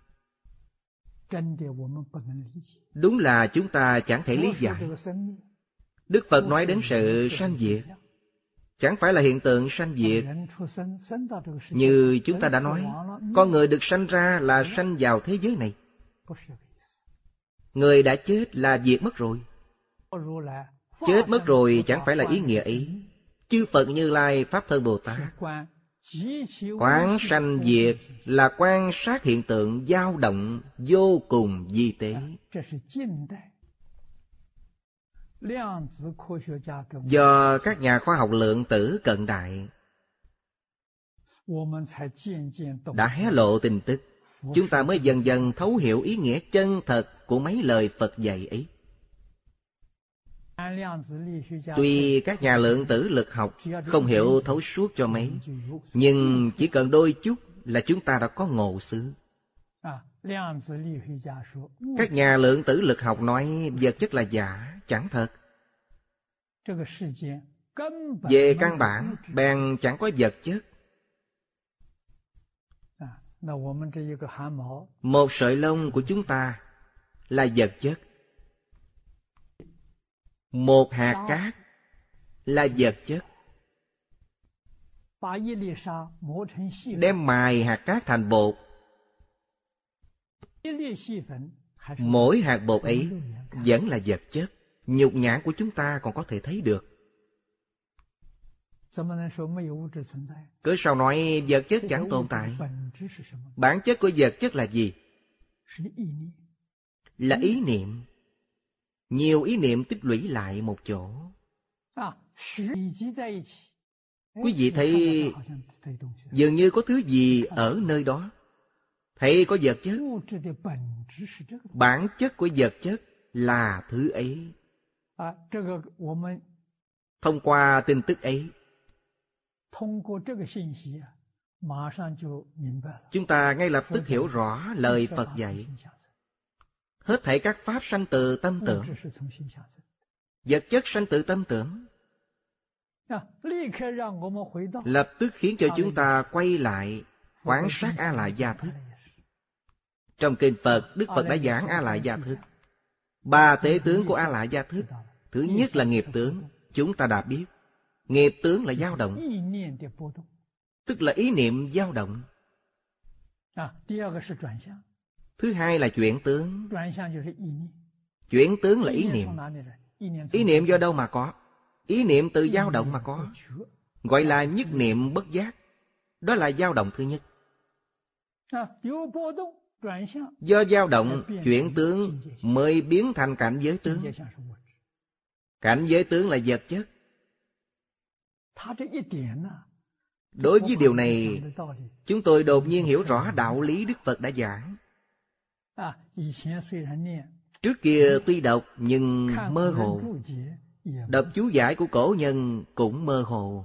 Đúng là chúng ta chẳng thể lý giải. Đức Phật nói đến sự sanh diệt, chẳng phải là hiện tượng sanh diệt. Như chúng ta đã nói, con người được sanh ra là sanh vào thế giới này. Người đã chết là diệt mất rồi. Chết mất rồi chẳng phải là ý nghĩa ấy. Chư Phật Như Lai Pháp Thân Bồ Tát quán sanh diệt là quan sát hiện tượng dao động vô cùng vi tế. Do các nhà khoa học lượng tử cận đại đã hé lộ tin tức, chúng ta mới dần dần thấu hiểu ý nghĩa chân thật của mấy lời Phật dạy ấy. Tuy các nhà lượng tử lực học không hiểu thấu suốt cho mấy, nhưng chỉ cần đôi chút là chúng ta đã có ngộ xứ. Các nhà lượng tử lực học nói vật chất là giả, chẳng thật. Về căn bản, bèn chẳng có vật chất. Một sợi lông của chúng ta là vật chất. Một hạt cát là vật chất. Đem mài hạt cát thành bột Mỗi hạt bột ấy vẫn là vật chất, nhục nhãn của chúng ta còn có thể thấy được. Cớ sao nói vật chất chẳng tồn tại? Bản chất của vật chất là gì? Là ý niệm. Nhiều ý niệm tích lũy lại một chỗ. Quý vị thấy dường như có thứ gì ở nơi đó. Thấy có vật chất. Bản chất của vật chất là thứ ấy. Thông qua tin tức ấy, chúng ta ngay lập tức hiểu rõ lời Phật dạy. Hết thảy các pháp sanh từ tâm tưởng. Vật chất sanh từ tâm tưởng. Lập tức khiến cho chúng ta quay lại quán sát A Lại Gia Thức. Trong kinh Phật, Đức Phật đã giảng A Lại Gia Thức. 3 tế tướng của A Lại Gia Thức. Thứ nhất là nghiệp tướng, chúng ta đã biết. Nghiệp tướng là dao động, tức là ý niệm dao động. Thứ hai là chuyển tướng. Chuyển tướng là ý niệm. Ý niệm do đâu mà có? Ý niệm từ dao động mà có. Gọi là nhất niệm bất giác. Đó là dao động thứ nhất. Do dao động, chuyển tướng mới biến thành cảnh giới tướng. Cảnh giới tướng là vật chất. Đối với điều này, chúng tôi đột nhiên hiểu rõ đạo lý Đức Phật đã giảng. Trước kia tuy đọc nhưng mơ hồ. Đọc chú giải của cổ nhân cũng mơ hồ.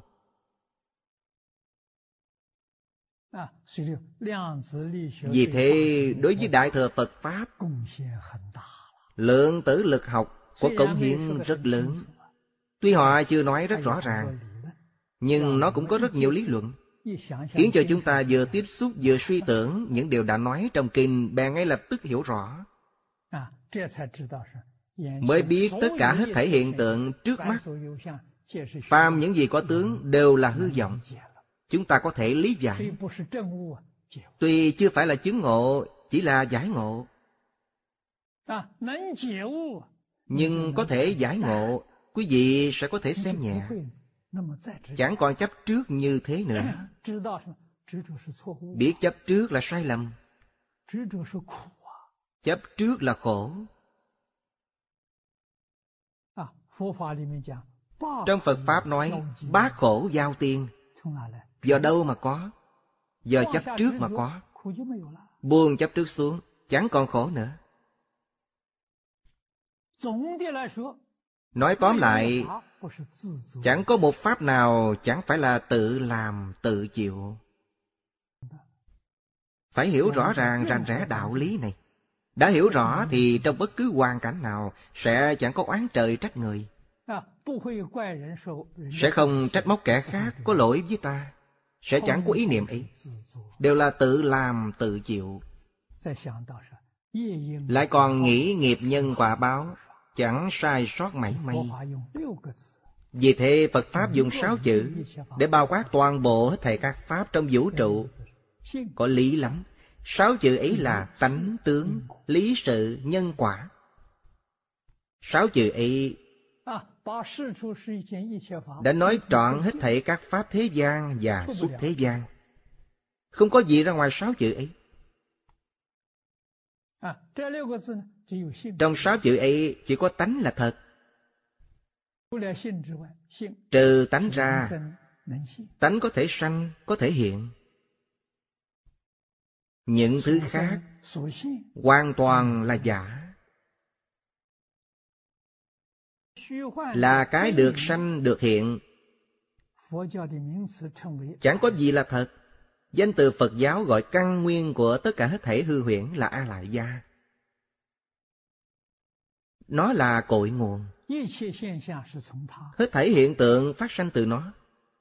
Vì thế, đối với Đại thừa Phật Pháp, lượng tử lực học có cống hiến rất lớn. Tuy họ chưa nói rất rõ ràng, nhưng nó cũng có rất nhiều lý luận, khiến cho chúng ta vừa tiếp xúc vừa suy tưởng những điều đã nói trong kinh, bèn ngay lập tức hiểu rõ. Mới biết tất cả hết thảy hiện tượng trước mắt, phàm những gì có tướng đều là hư vọng. Chúng ta có thể lý giải. Tuy chưa phải là chứng ngộ, chỉ là giải ngộ. Nhưng có thể giải ngộ, quý vị sẽ có thể xem nhẹ. Chẳng còn chấp trước như thế nữa. Biết chấp trước là sai lầm. Chấp trước là khổ. Trong Phật Pháp nói, 3 khổ giao tiên. Do đâu mà có? Do chấp trước mà có. Buông chấp trước xuống, chẳng còn khổ nữa. Nói tóm lại, chẳng có một pháp nào chẳng phải là tự làm, tự chịu. Phải hiểu rõ ràng rành rẽ đạo lý này. Đã hiểu rõ thì trong bất cứ hoàn cảnh nào sẽ chẳng có oán trời trách người. Sẽ không trách móc kẻ khác có lỗi với ta. Sẽ chẳng có ý niệm ấy. Đều là tự làm, tự chịu. Lại còn nghĩ nghiệp nhân quả báo, chẳng sai sót mảy may. Vì thế Phật Pháp dùng 6 chữ để bao quát toàn bộ hết thảy các pháp trong vũ trụ. Có lý lắm. 6 chữ ấy là tánh tướng, lý sự, nhân quả. 6 chữ ấy đã nói trọn hết thảy các pháp thế gian và xuất thế gian. Không có gì ra ngoài 6 chữ ấy. Trong 6 chữ ấy chỉ có tánh là thật. Trừ tánh ra, tánh có thể sanh, có thể hiện. Những thứ khác hoàn toàn là giả. Là cái được sanh, được hiện. Chẳng có gì là thật. Danh từ Phật giáo gọi căn nguyên của tất cả hết thảy hư huyễn là A Lại Gia. Nó là cội nguồn. Hết thảy hiện tượng phát sanh từ nó.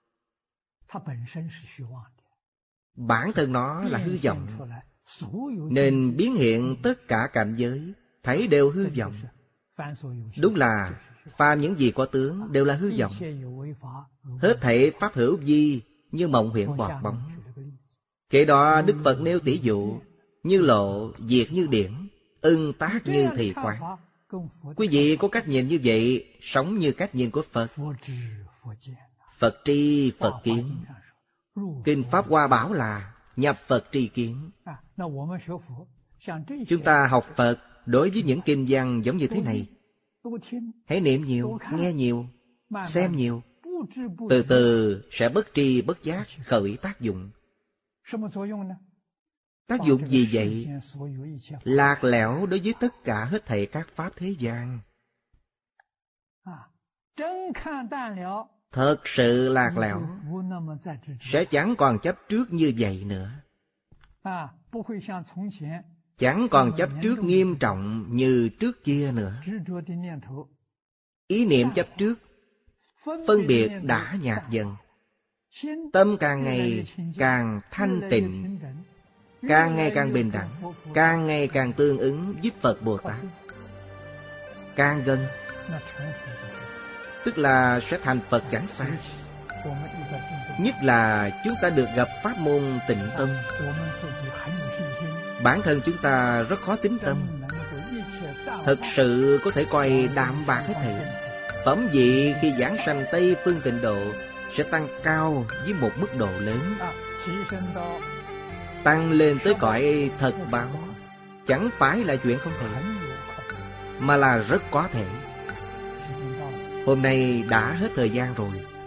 Bản thân nó là hư vọng, nên biến hiện tất cả cảnh giới, thấy đều hư vọng. Đúng là phàm những gì có tướng đều là hư vọng. Hết thảy pháp hữu vi như mộng huyễn bọt bóng. Kể đó Đức Phật nêu tỷ dụ, như lộ, diệt như điển, ưng tác như thị quán. Quý vị có cách nhìn như vậy, sống như cách nhìn của Phật. Phật tri, Phật kiến. Kinh Pháp Hoa bảo là nhập Phật tri kiến. Chúng ta học Phật đối với những kinh văn giống như thế này. Hãy niệm nhiều, nghe nhiều, xem nhiều. Từ từ sẽ bất tri bất giác khởi tác dụng. Tác dụng gì vậy? Lạc lẽo đối với tất cả hết thảy các pháp thế gian. Thật sự lạc lẽo, sẽ chẳng còn chấp trước như vậy nữa. Chẳng còn chấp trước nghiêm trọng như trước kia nữa. Ý niệm chấp trước, phân biệt đã nhạt dần. Tâm càng ngày càng thanh tịnh, càng ngày càng bình đẳng, càng ngày càng tương ứng với Phật Bồ Tát. Càng gần, tức là sẽ thành Phật chẳng xa. Nhất là chúng ta được gặp pháp môn tịnh tâm. Bản thân chúng ta rất khó tín tâm, thực sự có thể coi đạm bạc hết thảy. Phẩm vị khi giảng sanh Tây Phương Tịnh Độ sẽ tăng cao với một mức độ lớn, tăng lên tới cõi thật báo. Chẳng phải là chuyện không thể, mà là rất có thể. Hôm nay đã hết thời gian rồi.